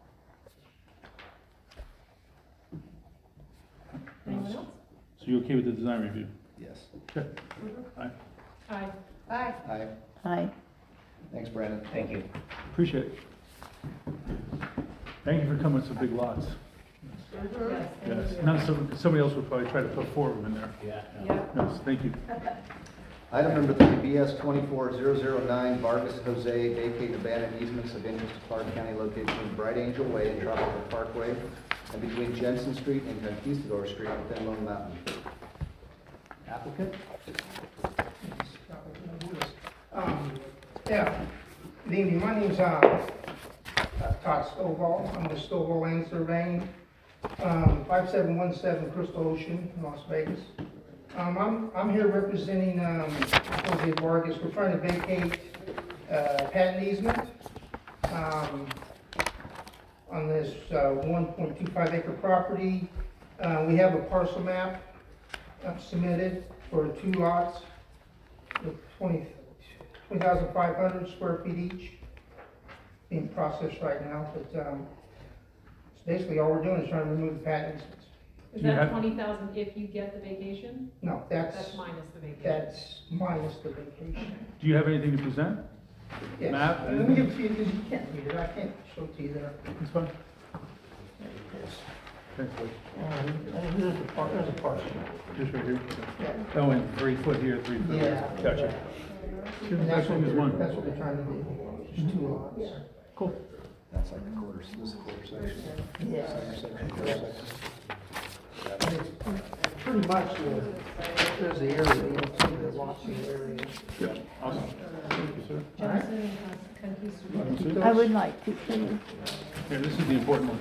Anyone else? So you okay with the design review? Yes. Okay. Aye. Bye. Aye. Hi. Thanks, Brandon. Thank you. Appreciate it. Thank you for coming to big lots. Yes, thank Yes, you. now some- somebody else would probably try to put four of them in there. Yeah. Yeah. Yes, thank you. Item number three, B S twenty-four zero zero nine, Vargas Jose, vacate abandoned easements of interest to Clark County located between Bright Angel Way and Tropical Parkway, and between Jensen Street and Conquistador Street within Lone Mountain. Applicant? Um, Yeah, good evening, my name's uh, uh, Todd Stovall, I'm with Stovall Land Surveying, um, five seven one seven Crystal Ocean, Las Vegas. Um, I'm, I'm here representing um, Jose Vargas, we're trying to vacate uh, patent easement um, on this uh, one point two five acre property. Uh, We have a parcel map uh, submitted for two lots with twenty twenty thousand five hundred square feet each, being processed right now, but, um, it's basically all we're doing is trying to remove the patent easements. Is Do you that have- twenty thousand if you get the vacation? No, that's, That's minus the vacation. that's minus the vacation. Do you have anything to present? Yes. Map? Uh, Let me give it to you, because you can't read it, I can't show it to you there. It's fine. Thanks, Lee. Um, Here's the par, there's a parcel. Just right here. Yeah. Oh, and three foot here, three foot there. Yeah. Gotcha. And that's Next what one is they're, one. that's what they're trying to do, just two lots. Cool. That's like the quarter, this is the quarter section. Yeah. Center section, quarter section. And it's pretty much, the- there's the area, you can see the lots in the area. Yeah, awesome. Thank you, sir. Jensen has Conquistador. I would like to, please. Here, this is the important one.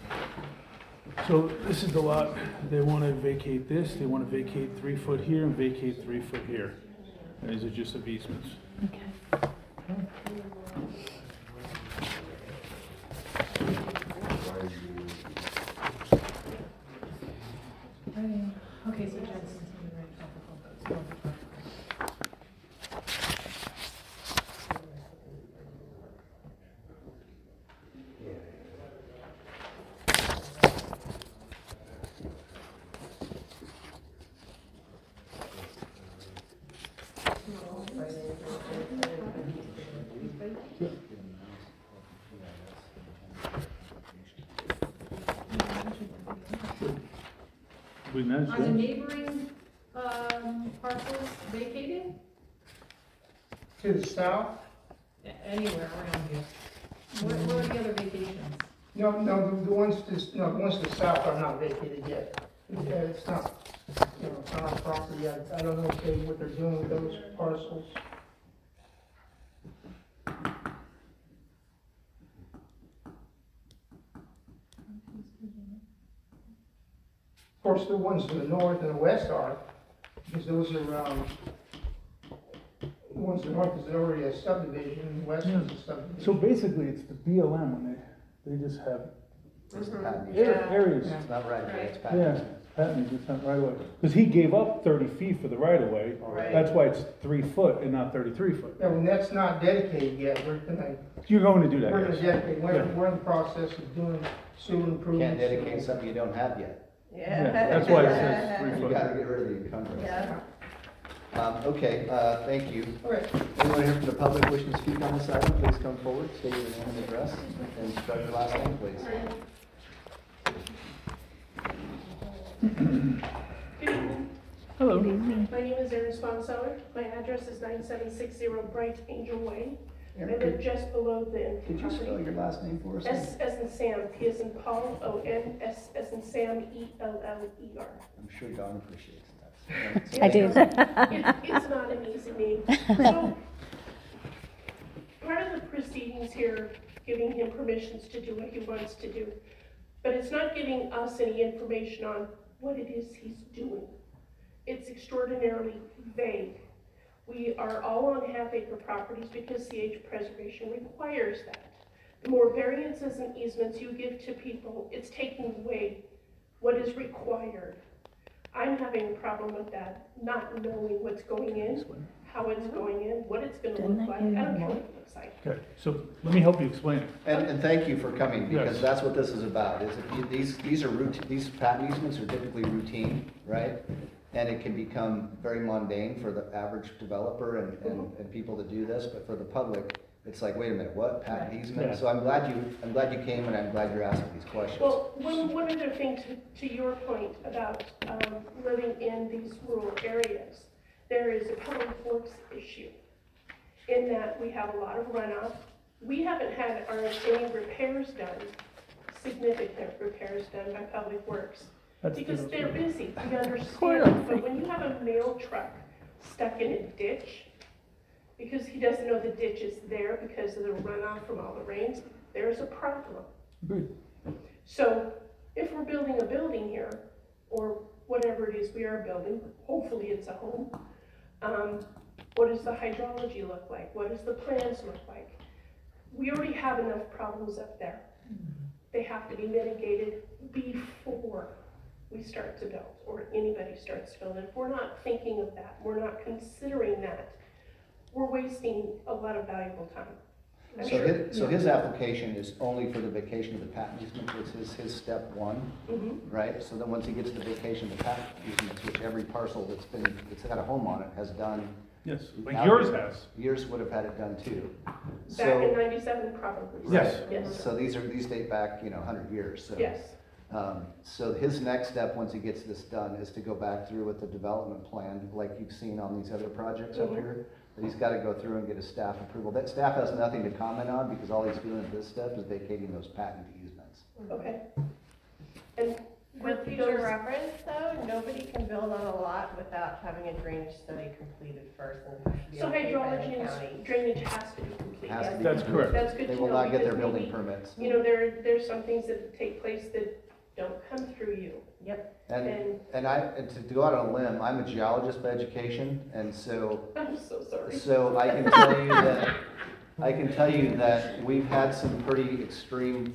So this is the lot, they want to vacate this, they want to vacate three foot here and vacate three foot here. These are just of easements. Okay. Okay, so Jensen's in the right tropical. We managed Are the that. neighboring, um, parcels vacated? To the south, A- Anywhere around here? Where, where are the other vacations? no, no, the- the ones to, no, the ones to the south are not vacated yet. Yeah, it's not, you know, it's not on property, I, I don't know if they, what they're doing with those parcels. Of course, the ones to the north and the west are, because those are, um, the ones to the north is already a subdivision, and the west is a subdivision. So basically, it's the B L M, when they, they just have It's the patent ar- easement. areas. It's not right, it's Yeah, patent easement. patent it's not right away. Because he gave up thirty feet for the right of way. Right. That's why it's three foot and not thirty-three foot. Yeah, when that's not dedicated yet, we're gonna, You're going to do that, we're gonna yes. dedicate, we're, Yeah. we're in the process of doing sewer improvements. Can't dedicate something you don't have yet. Yeah, that's why it says three You foot. gotta get rid of the encumbrance. Yeah. Um, okay, uh, thank you. All right. Anyone here from the public wishing to speak on this item, please come forward, state your name and address, and spell your last name, please. Hello. My name is Erin Sponseller. My address is nine seven six zero Bright Angel Way. I Aaron, live could, just below the could you spell property. your last name for us? S as in Sam, P as in Paul, O N, S as in Sam, E L L E R. I'm sure Don appreciates that. I do. It, it's not an easy name. So, part of the proceedings here, giving him permissions to do what he wants to do, but it's not giving us any information on what it is he's doing. It's extraordinarily vague. We are all on half-acre properties because C H preservation requires that. The more variances and easements you give to people, it's taking away what is required. I'm having a problem with that, not knowing what's going in, how it's going in, what it's gonna Didn't look I like. hear I don't you? care what it looks like. Okay, so let me help you explain it. And, and thank you for coming, because Yes. that's what this is about, is if you, these, these are routine, these patent easements are typically routine, right? And it can become very mundane for the average developer and, and, and people to do this, but for the public, it's like, wait a minute, what, patent Yeah. easement? So I'm glad you, I'm glad you came and I'm glad you're asking these questions. Well, one, one other thing to, to your point about, um, living in these rural areas, there is a public works issue in that we have a lot of runoff. We haven't had our, any repairs done, significant repairs done by Public Works, because they're busy, we understand, but when you have a mail truck stuck in a ditch, because he doesn't know the ditch is there because of the runoff from all the rains, there's a problem. Agreed. So if we're building a building here, or whatever it is we are building, hopefully it's a home, um, what does the hydrology look like? What does the plans look like? We already have enough problems up there. They have to be mitigated before we start to build, or anybody starts to build. If we're not thinking of that, we're not considering that, we're wasting a lot of valuable time. I'm So sure. his, so his application is only for the vacation of the patent easement, which is his step one, Mhm. right? So then once he gets the vacation of the patent easement, which every parcel that's been, that's got a home on it has done. Yes, like Now- yours has. Yours would have had it done too. Back in So, ninety-seven, probably. Yes. Yes, so these are, these date back, you know, a hundred years, so. yes. Um, so his next step, once he gets this done, is to go back through with the development plan, like you've seen on these other projects up Mhm. here. That he's gotta go through and get a staff approval. That staff has nothing to comment on, because all he's doing at this step is vacating those patent easements. Okay. And For with future those, reference though, nobody can build on a lot without having a drainage study completed first and it has to be so okayed by hydrology the and county. drainage has to be complete. Has to be That's completed. correct. That's good to They know. will not get their because building maybe, permits. You know, there, there's some things that take place that don't come through you. Yep. And, And and I, and to go out on a limb, I'm a geologist by education, and so, I'm so sorry. so I can tell you that, I can tell you that we've had some pretty extreme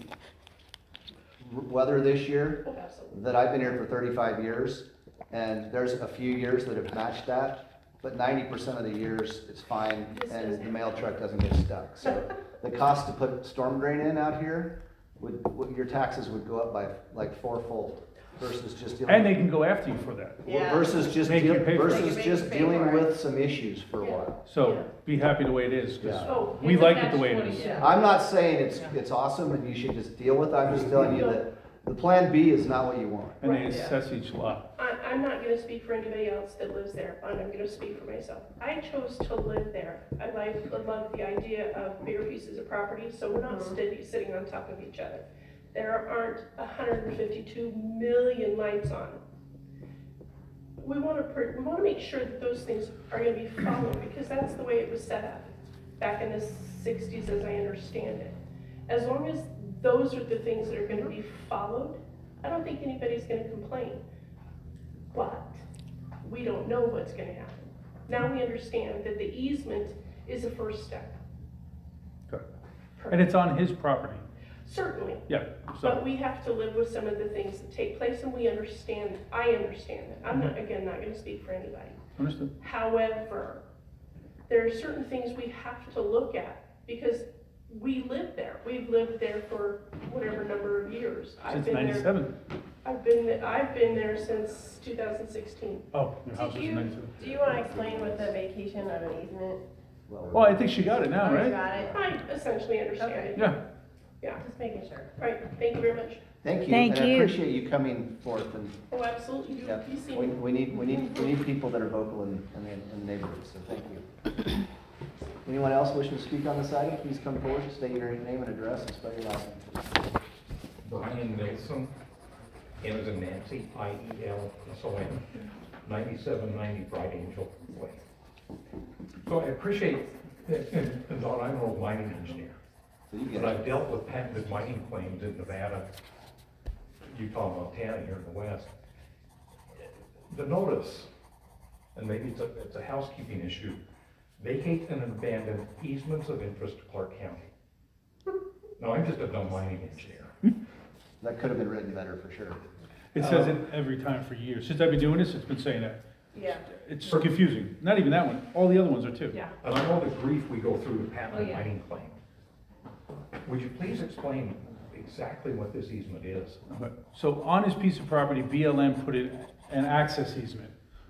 weather this year, Oh, absolutely. that I've been here for thirty-five years, and there's a few years that have matched that, but ninety percent of the years, it's fine, and the mail truck doesn't get stuck. So the cost to put storm drain in out here, would, would- your taxes would go up by like fourfold versus just dealing. And they can go after you for that. Yeah. Versus just, Make you deal- pay for it. versus They can make just you pay dealing for it. with some issues for a Yeah. while. So be happy the way it is, because Yeah. Oh, we It's a like it the way it catch is. twenty-two. I'm not saying it's, it's awesome and you should just deal with it, I'm just telling you that the plan B is not what you want. And they Right. assess each lot. I, I'm not gonna speak for anybody else that lives there, but I'm gonna speak for myself. I chose to live there. I like, I love the idea of bigger pieces of property, so we're not Mhm. steady sitting on top of each other. There aren't hundred and fifty-two million lights on. We wanna, pr- we wanna make sure that those things are gonna be followed, because that's the way it was set up back in the sixties, as I understand it. As long as those are the things that are gonna be followed, I don't think anybody's gonna complain. But we don't know what's gonna happen. Now we understand that the easement is a first step. Correct. And it's on his property. Certainly, Yeah, but so, we have to live with some of the things that take place, and we understand, I understand it. I'm not, again, not gonna speak for anybody. understood. However, there are certain things we have to look at, because we live there. We've lived there for whatever number of years. I've Since been there- ninety-seven. I've been, th- I've been there since two thousand sixteen. Oh, your house Did is you, ninety-seven. do you wanna explain what the vacation of an easement? Well, I think she got it now, Oh, you right? got it? I essentially understand Okay. it. Yeah. Yeah, Just making sure. all right, thank you very much. Thank you, Thank and I you. appreciate you coming forth, and, Oh, absolutely, you, yeah, you seem. we, we need, we need, we need people that are vocal in, in the, in the neighborhood, so thank you. Anyone else wishing to speak on this item, please come forward, state your name and address, and spell your last name. Brian Nilsson, N as in Nancy, I E L S O N, ninety-seven ninety Bright Angel Way. So I appreciate, that- and, and Don, I'm an old mining engineer, So you get but it. I've dealt with patented mining claims in Nevada, Utah, Montana, here in the west. The notice, and maybe it's a, it's a housekeeping issue, vacate and abandon easements of interest to Clark County. Now, I'm just a dumb mining engineer. That could have been written better, for sure. It says it every time for years. Since I've been doing this, it's been saying that. Yeah. It's confusing. Not even that one, all the other ones are too. Yeah. And I know the grief we go through to Oh, patent yeah. mining claim. Would you please explain exactly what this easement is? Okay. So on his piece of property, B L M put in an access easement.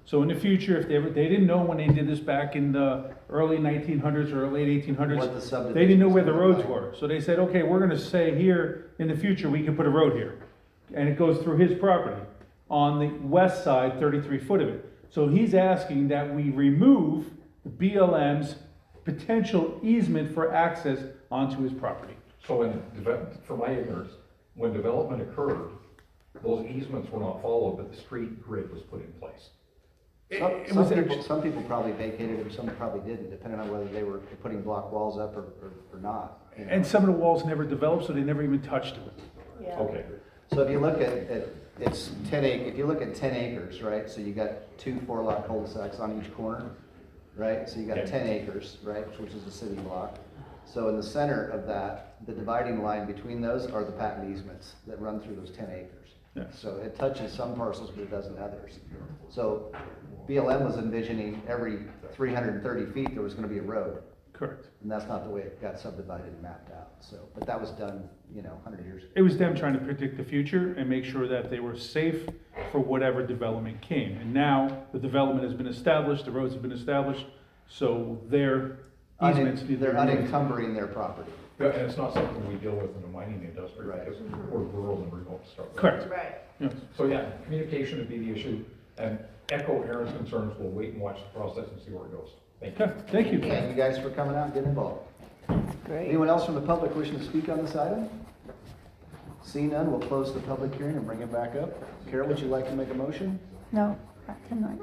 So in the future, if they ever, they didn't know when they did this back in the early nineteen hundreds or late eighteen hundreds, What the subdivision they didn't know was where the gonna roads lie. were. So they said, okay, we're gonna say here, in the future, we can put a road here. And it goes through his property, on the west side, thirty-three foot of it. So he's asking that we remove the B L M's potential easement for access onto his property. So in, deve- for my ignorance, when development occurred, those easements were not followed, but the street grid was put in place. It- Some, it some was people, inter- some people probably vacated them, some probably didn't, depending on whether they were putting block walls up or, or, or not. you know. And some of the walls never developed, so they never even touched it. Yeah. Okay, So if you look at, at, it's ten ac, if you look at ten acres, right, so you got two four lot cul-de-sacs on each corner, right? So you got Yeah. ten acres, right, which is a city block. So in the center of that, the dividing line between those are the patent easements that run through those ten acres. Yeah. So it touches some parcels, but it doesn't others. So B L M was envisioning every three hundred and thirty feet, there was gonna be a road. Correct. And that's not the way it got subdivided and mapped out, so, but that was done, you know, a hundred years ago. It was them trying to predict the future and make sure that they were safe for whatever development came. And now the development has been established, the roads have been established, so their easements need to be They're removed. unencumbering their property. Yeah, and it's not something we deal with in the mining industry, Right. because we're rural and remote stuff. Correct. Right. Yes. So yeah, communication would be the issue, and echo Aaron's concerns, we'll wait and watch the process and see where it goes. Thank you. Okay, thank you. Thank you guys for coming out and getting involved. That's great. Anyone else from the public wishing to speak on this item? Seeing none, we'll close the public hearing and bring it back up. Carol, would you like to make a motion? No, not tonight.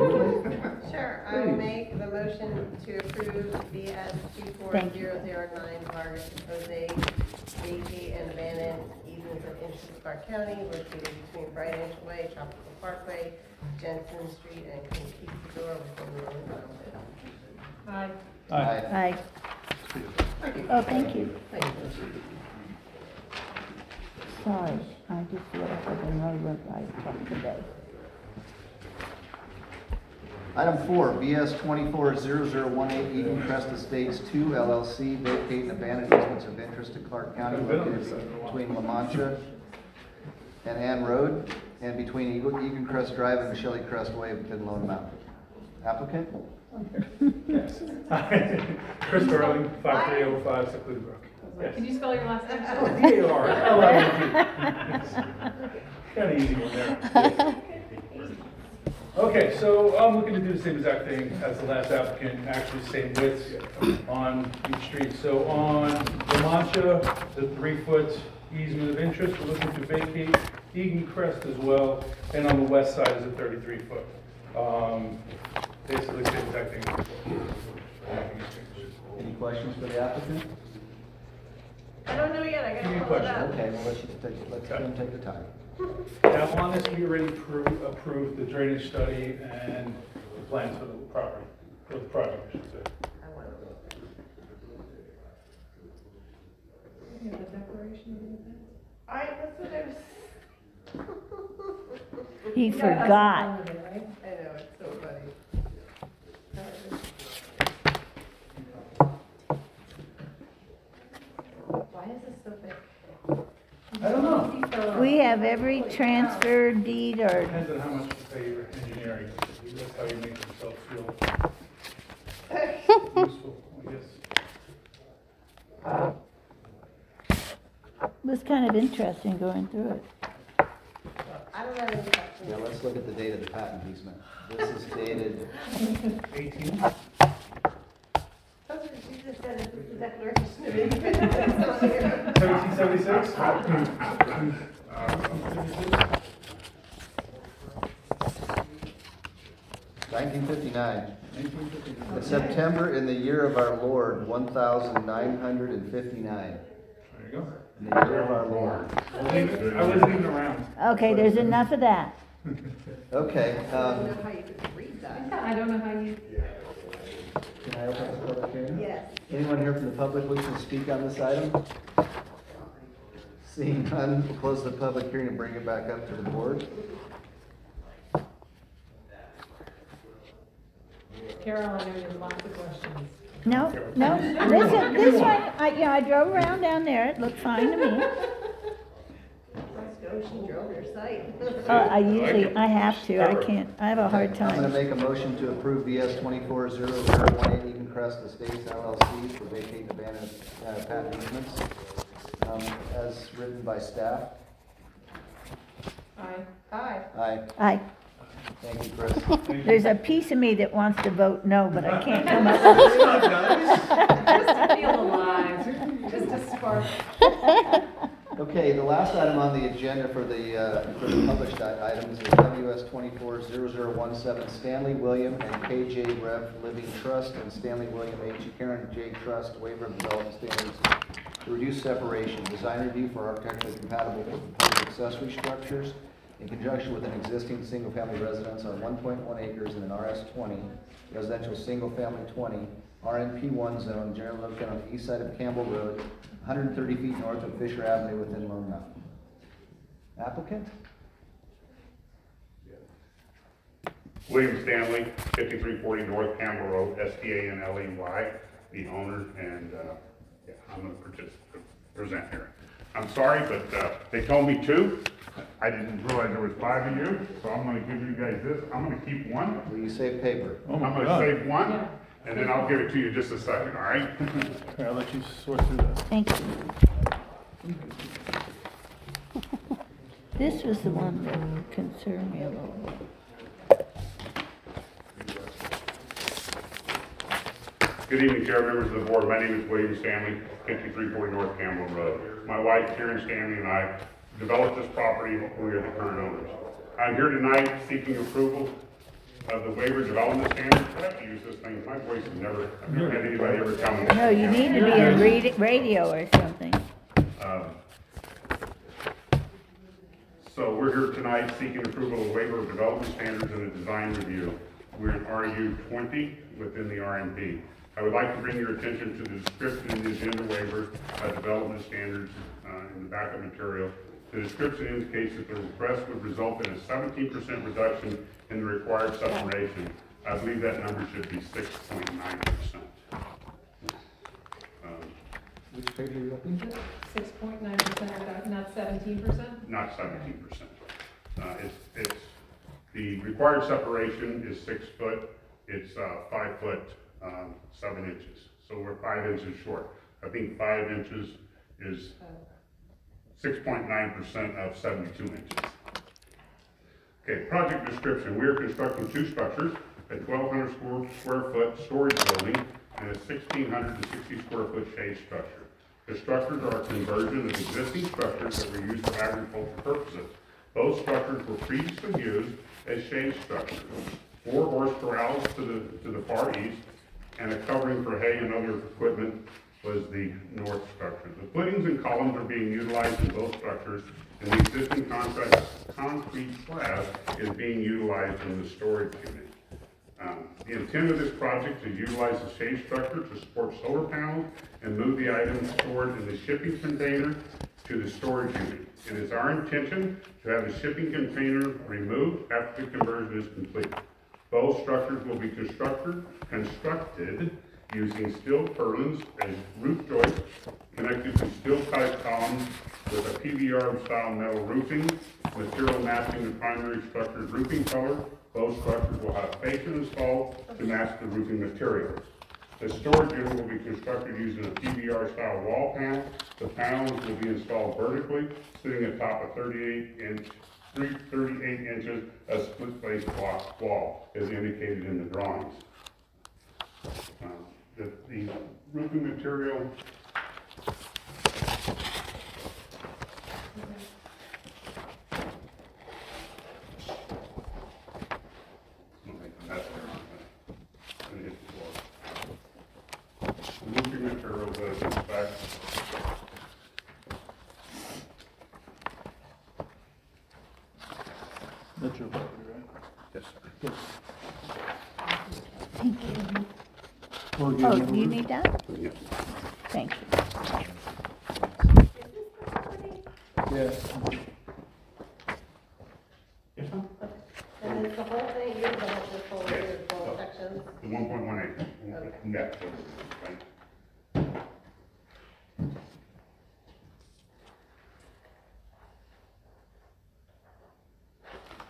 Sure, I will make the motion to approve B S two four zero zero nine Vargas Jose vacate and abandon easements of interest in Clark County located between Bright Angel Way, Tropical Parkway, Jensen Street, and Conquistador within the Roman Road. Aye. Aye. Aye. Oh, thank you. Thank you. Sorry, I just realized I didn't know what I talked today. Item four, B S twenty-four zero zero one eight Eden Crest Estates two L L C, vacate and abandon easements of interest to Clark County located between La Mancha and Ann Road, and between Eagle- Eden Crest Drive and Shelley Crest Way within Lone Mountain. Applicant? Yes. Chris Darling, five three oh five Secluded Brook. Yes. Can you spell your last name? Oh, D A R L I N G. Kind of easy one there. Okay, so I'm looking to do the same exact thing as the last applicant, actually same widths on each street. So on La Mancha, the three-foot easement of interest, we're looking to vacate Egan Crest as well, and on the west side is a thirty-three foot. Um, basically same exact thing. Any questions for the applicant? I don't know yet, I Give gotta me a pull it question. up. Okay, well, let's just take, let's let them take the time. Now, on this, we already approved, approved the drainage study and the plans for the property, for the project, I should say. I want to- You have the declaration I, that's what I was. He forgot. of it, right? I know, it's so funny. Why is this so big? I don't know. We have every transfer deed or, Depends on how much you pay your engineering, that's how you make yourself feel useful, I guess. it was kind of interesting going through it. I don't have any questions. Yeah, let's look at the date of the patent easement. This is dated, Eighteen? That's what she just said, it's the declaration of independence. Seventeen seventy-six? nineteen fifty-nine. Nineteen fifty-nine. In September, in the year of our Lord, one thousand nine hundred and fifty-nine. There you go. In the year of our Lord. I wasn't even- I wasn't even around. Okay, there's enough of that. Okay, I don't um, know how you could read that. I don't know how you, can I open the public hearing? Yes. Anyone here from the public wishing to speak on this item? Seeing none, we'll close the public hearing and bring it back up to the board. Carol, I know you have lots of questions. No, no, listen, this one, I, yeah, I drove around down there, it looked fine to me. Let's go Ocean drove your site. Uh, I usually, I have to, I can't, I have a hard I'm gonna time. make a motion to approve B S twenty-four zero zero one eight Eaton Crest Estates L L C for vacate and abandon uh, patent easements, um, as written by staff. Aye. Hi. Aye. I, Thank you, Chris. there's a piece of me that wants to vote no, but I can't come up with Just to feel alive, just to spark. Okay, the last item on the agenda for the, uh, for the published i- items is W S twenty-four zero zero one seven Stanley William and K J Rev Living Trust and Stanley William H. Karen J. Trust waiver of development standards to reduce separation, design review for architecturally compatible proposed accessory structures in conjunction with an existing single-family residence on one point one acres in an R S twenty, residential single-family twenty, R N P one zone, generally located on the east side of Campbell Road, one hundred thirty feet north of Fisher Avenue within Lone Mountain. Applicant? William Stanley, fifty-three forty North Campbell Road, S T A N L E Y, the owner, and, uh, yeah, I'm gonna partic- present here. I'm sorry, but, uh, they told me two. I didn't realize there was five of you, so I'm gonna give you guys this. I'm gonna keep one. Will you save paper? Oh I'm my gonna God. save one, Yeah. and then I'll give it to you in just a second, all right? Okay, I'll let you sort through that. Thank you. This was the one that concerned me a little bit. Good evening, Chair, members of the board. My name is William Stanley, fifty-three forty North Campbell Road. My wife, Karen Stanley, and I developed this property. We are the current owners. I'm here tonight seeking approval of the waiver development standards. I have to use this thing. My voice is never, I've never had anybody ever tell me. No, you need to be in read- radio or something. Um, So we're here tonight seeking approval of waiver of development standards and a design review. We're in R U twenty within the R M P. I would like to bring your attention to the description in the agenda waiver of development standards uh, in the backup material. The description indicates that the request would result in a seventeen percent reduction in the required separation. I believe that number should be six point nine percent. Which page are you looking at? Six point nine percent, not seventeen percent? Not seventeen percent. Uh, it's, it's, the required separation is six foot, it's, uh, five foot, um, seven inches. So we're five inches short. I think five inches is six point nine percent of seventy-two inches. Okay, project description. We are constructing two structures, a twelve hundred square, square foot storage building and a sixteen hundred sixty square foot shade structure. The structures are a conversion of existing structures that were used for agricultural purposes. Both structures were previously used as shade structures. Four horse corrals to the, to the far east, and a covering for hay and other equipment was the north structure. The footings and columns are being utilized in both structures, and the existing contract, concrete slab is being utilized in the storage unit. Um, the intent of this project is to utilize the shade structure to support solar panels and move the items stored in the shipping container to the storage unit. It is our intention to have the shipping container removed after the conversion is complete. Both structures will be constructed, constructed using steel purlins as roof joists connected to steel pipe columns with a P V R style metal roofing, material matching the primary structure's roofing color. Both structures will have fascia installed to match the roofing materials. The storage unit will be constructed using a P V R style wall panel. The panels will be installed vertically, sitting atop a thirty-eight inch, thirty-eight inches of split face block wall, as indicated in the drawings. Uh, the, the roofing material The roofing material that in fact That's your property, right? yes, sir. Yes. Thank you. Well, Oh, you- you need that? Yes. Thank you. Yeah. Yes, ma'am? And is the whole thing, you're the whole, this whole, this whole section? The one point one acre, Okay. net, right?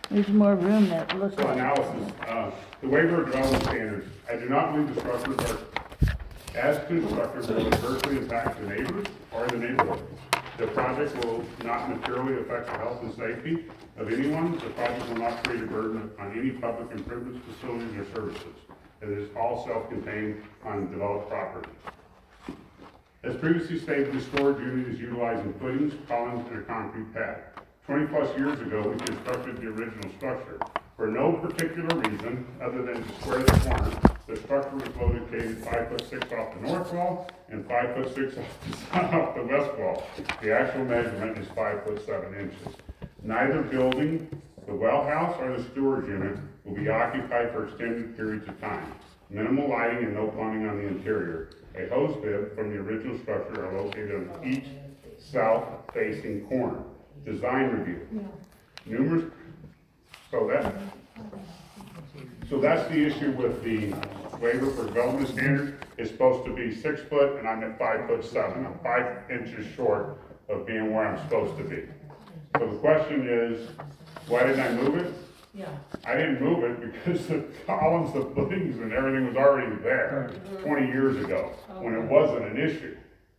There's more room that looks So like. analysis, uh, the waiver of development standards, I do not believe the structures are, as constructed, will adversely impact the neighbors or the neighborhood. The project will not materially affect the health and safety of anyone. The project will not create a burden on any public improvements, facilities, or services. It is all self-contained on developed property. As previously stated, the storage unit is utilizing footings, columns, and a concrete pad. twenty-plus years ago, we constructed the original structure. For no particular reason, other than to square the corner, the structure was located five foot six off the north wall and five foot six off the, off the west wall. The actual measurement is five foot seven inches. Neither building, the well house or the storage unit, will be occupied for extended periods of time. Minimal lighting and no plumbing on the interior. A hose bib from the original structure are located on each south-facing corner. Design review. Numerous, so that, so that's the issue with the waiver for development standards. It's supposed to be six foot and I'm at five foot seven. I'm five inches short of being where I'm supposed to be. So the question is, why didn't I move it? Yeah. I didn't move it because the columns, the footings and everything was already there twenty years ago when it wasn't an issue.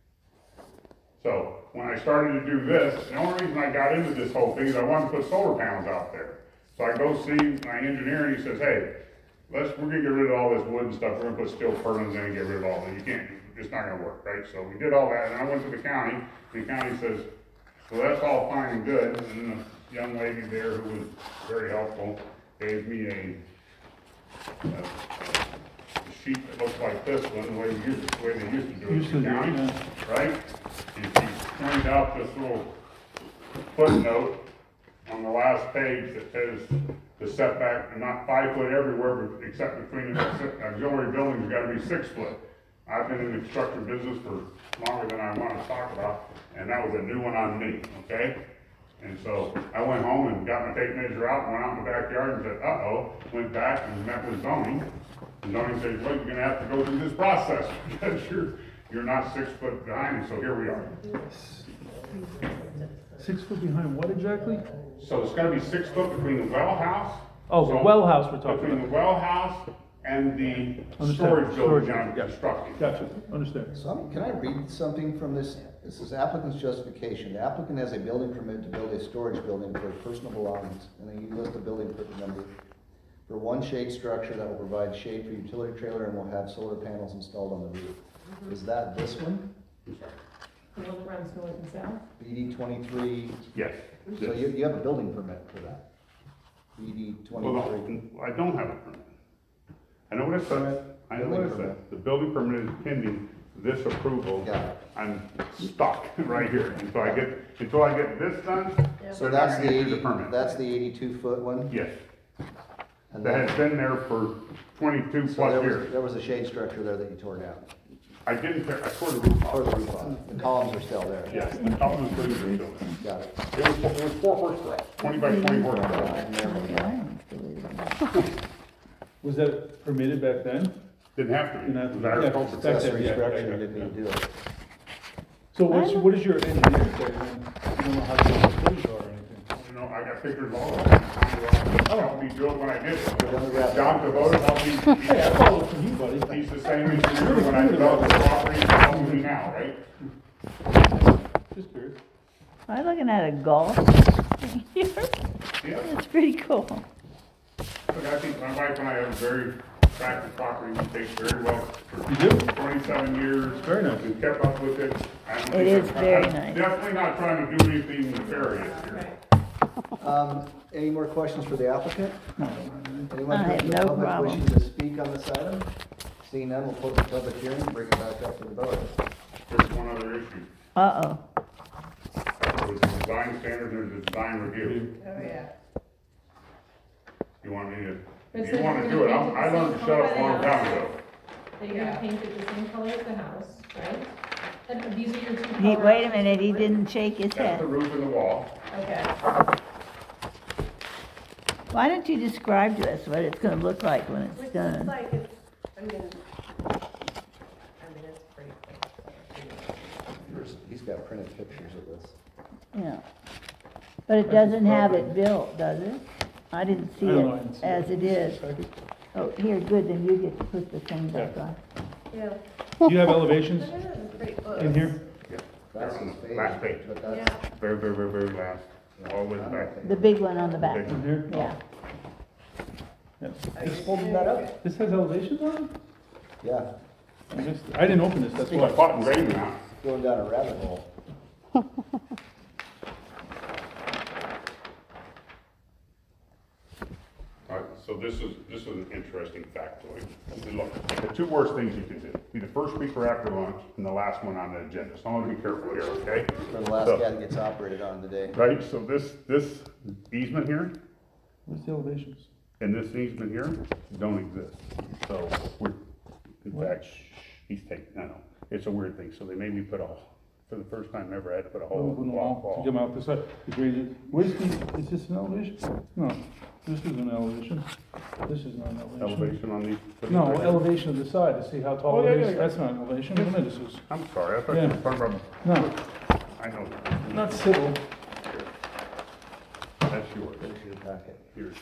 So when I started to do this, the only reason I got into this whole thing is I wanted to put solar panels out there. So I go see my engineer and he says, hey, let's, we're gonna get rid of all this wood and stuff. We're gonna put steel purlins in and get rid of all that. You can't, it's not gonna work, right? So we did all that and I went to the county. The county says, well, that's all fine and good. And then the young lady there who was very helpful gave me a, a sheet that looks like this one, the way we used, the way they used to do it Used to in the do it, county, yeah. right? And she pointed out this little footnote on the last page that says the setback, and not five foot everywhere, but except between the auxiliary buildings, gotta be six foot. I've been in the construction business for longer than I wanna talk about, and that was a new one on me, okay? And so I went home and got my tape measure out, and went out in the backyard and said, uh-oh, went back and met with zoning. And zoning said, well, you're gonna have to go through this process because you're, you're not six foot behind, and so here we are. Six foot behind what exactly? So it's gonna be six foot between the well house. Oh, the so well house we're talking Between the about. well house and the Understand. storage Storage, building I'm yeah. constructing. Gotcha, understand. So I'm- can I read something from this? This is applicant's justification. The applicant has a building permit to build a storage building for personal belongings, and then you list the building permit number for one shade structure that will provide shade for utility trailer and will have solar panels installed on the roof. Is that this one? The one that runs north and south? B D twenty-three, Yes. so you, you have a building permit for that? B D Well, twenty-three. no, I don't have a permit. I know what it says. I know what it Building says. permit. The building permit is pending this approval. Got it. I'm stuck right here until I get, until I get this done. So they're that's not the gonna issue eighty, permit. that's the eighty-two foot one? Yes, And that then- has been there for twenty-two So plus there was, years. there was a shade structure there that you tore down, I didn't, tear- I tore the roof or the off. roof off. The columns are still there. Yes, the columns and footings are still there. Got it. It was, it was four horsepower, twenty by twenty horsepower. And there we go. Was that permitted back then? Didn't have to be. Didn't have to It was be. agricultural. Yeah. That's it, Accessory yeah, structure, yeah, you didn't need to do it. So what's, what is your engineer say? You don't know how the things are or anything? You know, I got pictures all of them. Helped me do it when I did it. John Devoto helped me. Hey, I followed from you, buddy. He's the same engineer when I developed the property, he's helping me now, right? Just curious. Am I looking at a golf? Yeah. It's pretty cool. Look, I think my wife and I have a very attractive property, we take very well for You do? twenty-seven years. Very nice. We've kept up with it. I don't It think is I'm- very I'm nice. Definitely not trying to do anything nefarious here. Um, any more questions for the applicant? Anyone I from have the no public problem. wishing to speak on this item? Seeing none, we'll close the public hearing and bring it back up to the vote. There's one other issue. Uh-oh. There's a design standard, there's a design review. Oh, yeah. You want me to, It if says you want you're to do it, gonna I'm- I paint it the learned to same shut color up a by long the time house. ago. That you're gonna paint it the same color as the house, right? And these are your two He, color wait a options. minute, he didn't shake his That's the head. roof and the wall. Okay. Why don't you describe to us what it's gonna look like when it's Which looks done? like it's, I mean, I mean, it's pretty cool. Here's- He's got printed pictures of this. Yeah. But it doesn't have it built, does it? I didn't see I don't know, I didn't it see as it is. Second. Oh, here, good, then you get to put the thing back Yeah. on. Yeah. Do you have elevations That is pretty close. in here? That's his page. Last page. But Yeah. that's, Very, very, very, very last, all the way back. The big one on the back, Big In here? yeah. Yeah. just folded that up. This has elevations on it? Yeah, I guess, I didn't open this, that's It's like why. pot and gravy now. going down a rabbit hole. All right, so this is, this is an interesting factoid. Look, the two worst things you can do, be the first speaker after lunch and the last one on the agenda. So I'm gonna be careful here, okay? For the last So- guy that gets operated on today. Right, so this, this easement here Where's the elevations? and this easement here don't exist. So we're, in fact, he's taking, I know, it's a weird thing. So they made me put a, for the first time ever, I had to put a hole in the block To wall. come out this side, the grade, where's the, is this an elevation? No, this is an elevation. This is not an elevation. Elevation on these. No, elevation of the side, to see how tall Oh, yeah, it yeah, is, yeah. that's not an elevation, look at this is, I'm sorry, I thought you were Yeah. talking about, no, I know. not civil. That's yours. There's your packet. Here's.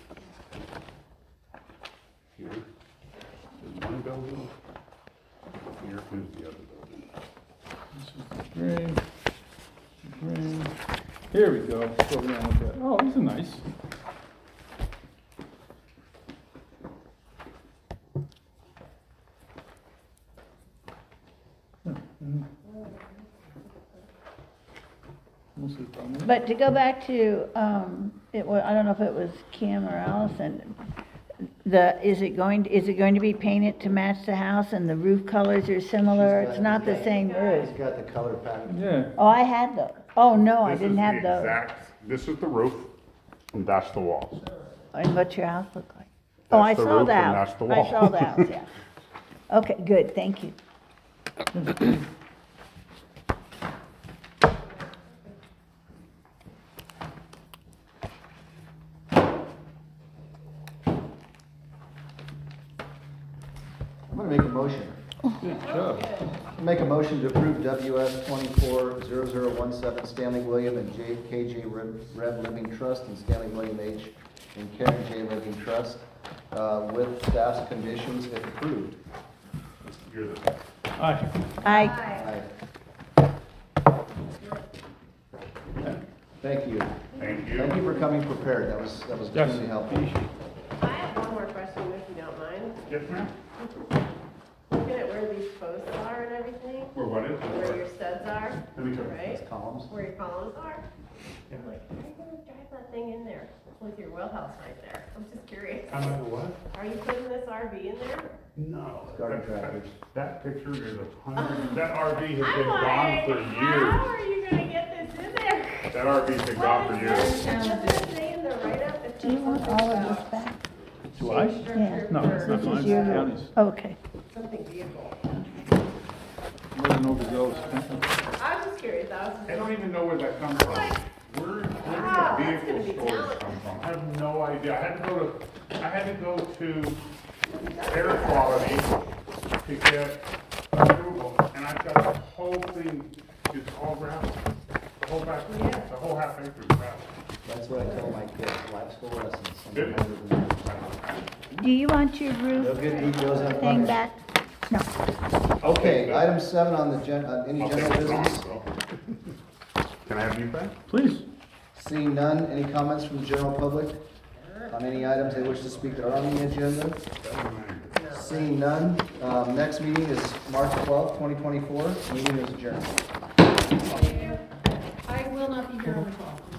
Here is one building. Here is the other building. This is the green, the green. Here we go, that's what we want to look at. Oh, these are nice. Yeah, mhm. Mostly from there. But to go back to, um, it wa, I don't know if it was Kim or Allison, the, is it going, is it going to be painted to match the house and the roof colors are similar? She's got- It's not the same roof. He's got the color pattern. Yeah, Oh, I had those. Oh, no, I This didn't is have the those. exact- This is the roof, and that's the walls. And what's your house look like? Oh, I That's the saw roof the and house. that's the I wall. saw the house, yeah. Okay, good, thank you. I'm gonna make a motion. good job. I'll Make a motion to approve W S twenty-four zero zero one seven Stanley William and J, K J Rev Rev Living Trust and Stanley William H. and Karen J. Living Trust, uh, with staff's conditions if approved. You're the, Aye. I, Aye. Thank you. thank you. Thank you for coming prepared. That was, that was Yes. extremely helpful. I have one more question, if you don't mind. Yes, ma'am? Looking at where these posts are and everything, Where what is where your it? studs are, Let me check. right? Those columns. Where your columns are. I'm like, how are you gonna drive that thing in there with your wellhouse right there? I'm just curious. How much what? Are you putting this R V in there? No. Garden That- tractors. That picture is a hundred, that R V has I'm been gone like, for how years. are you gonna get this in there? That R V's been gone for What years. is this? Does it say in the write-up? It do you says want something all of about this back? Do I? change Yeah. structure No, it's for not This mine, is it's your- the county's. Okay. Something vehicle. Wasn't overzealous. I was just curious, I was I don't just. even know where that comes from. Where, where Wow, did that's the gonna be vehicle storage talented. come from? I have no idea. I had to go to, I had to go to air quality to get approval, and I've got the whole thing, it's all gravel. The whole back, Yeah. the whole half acre is gravel. That's what I tell my kids, life school lessons. Good. Do you want your No roof good deed goes thing unpunished. back? No. Okay, item seven on the gen, uh, any I'll general take it on, business? so. Can I have these back? Please. Seeing none, any comments from the general public on any items they wish to speak that are on the agenda? Seeing none, um, next meeting is March twelfth, twenty twenty-four, meeting is adjourned. I will not be here on the twelfth.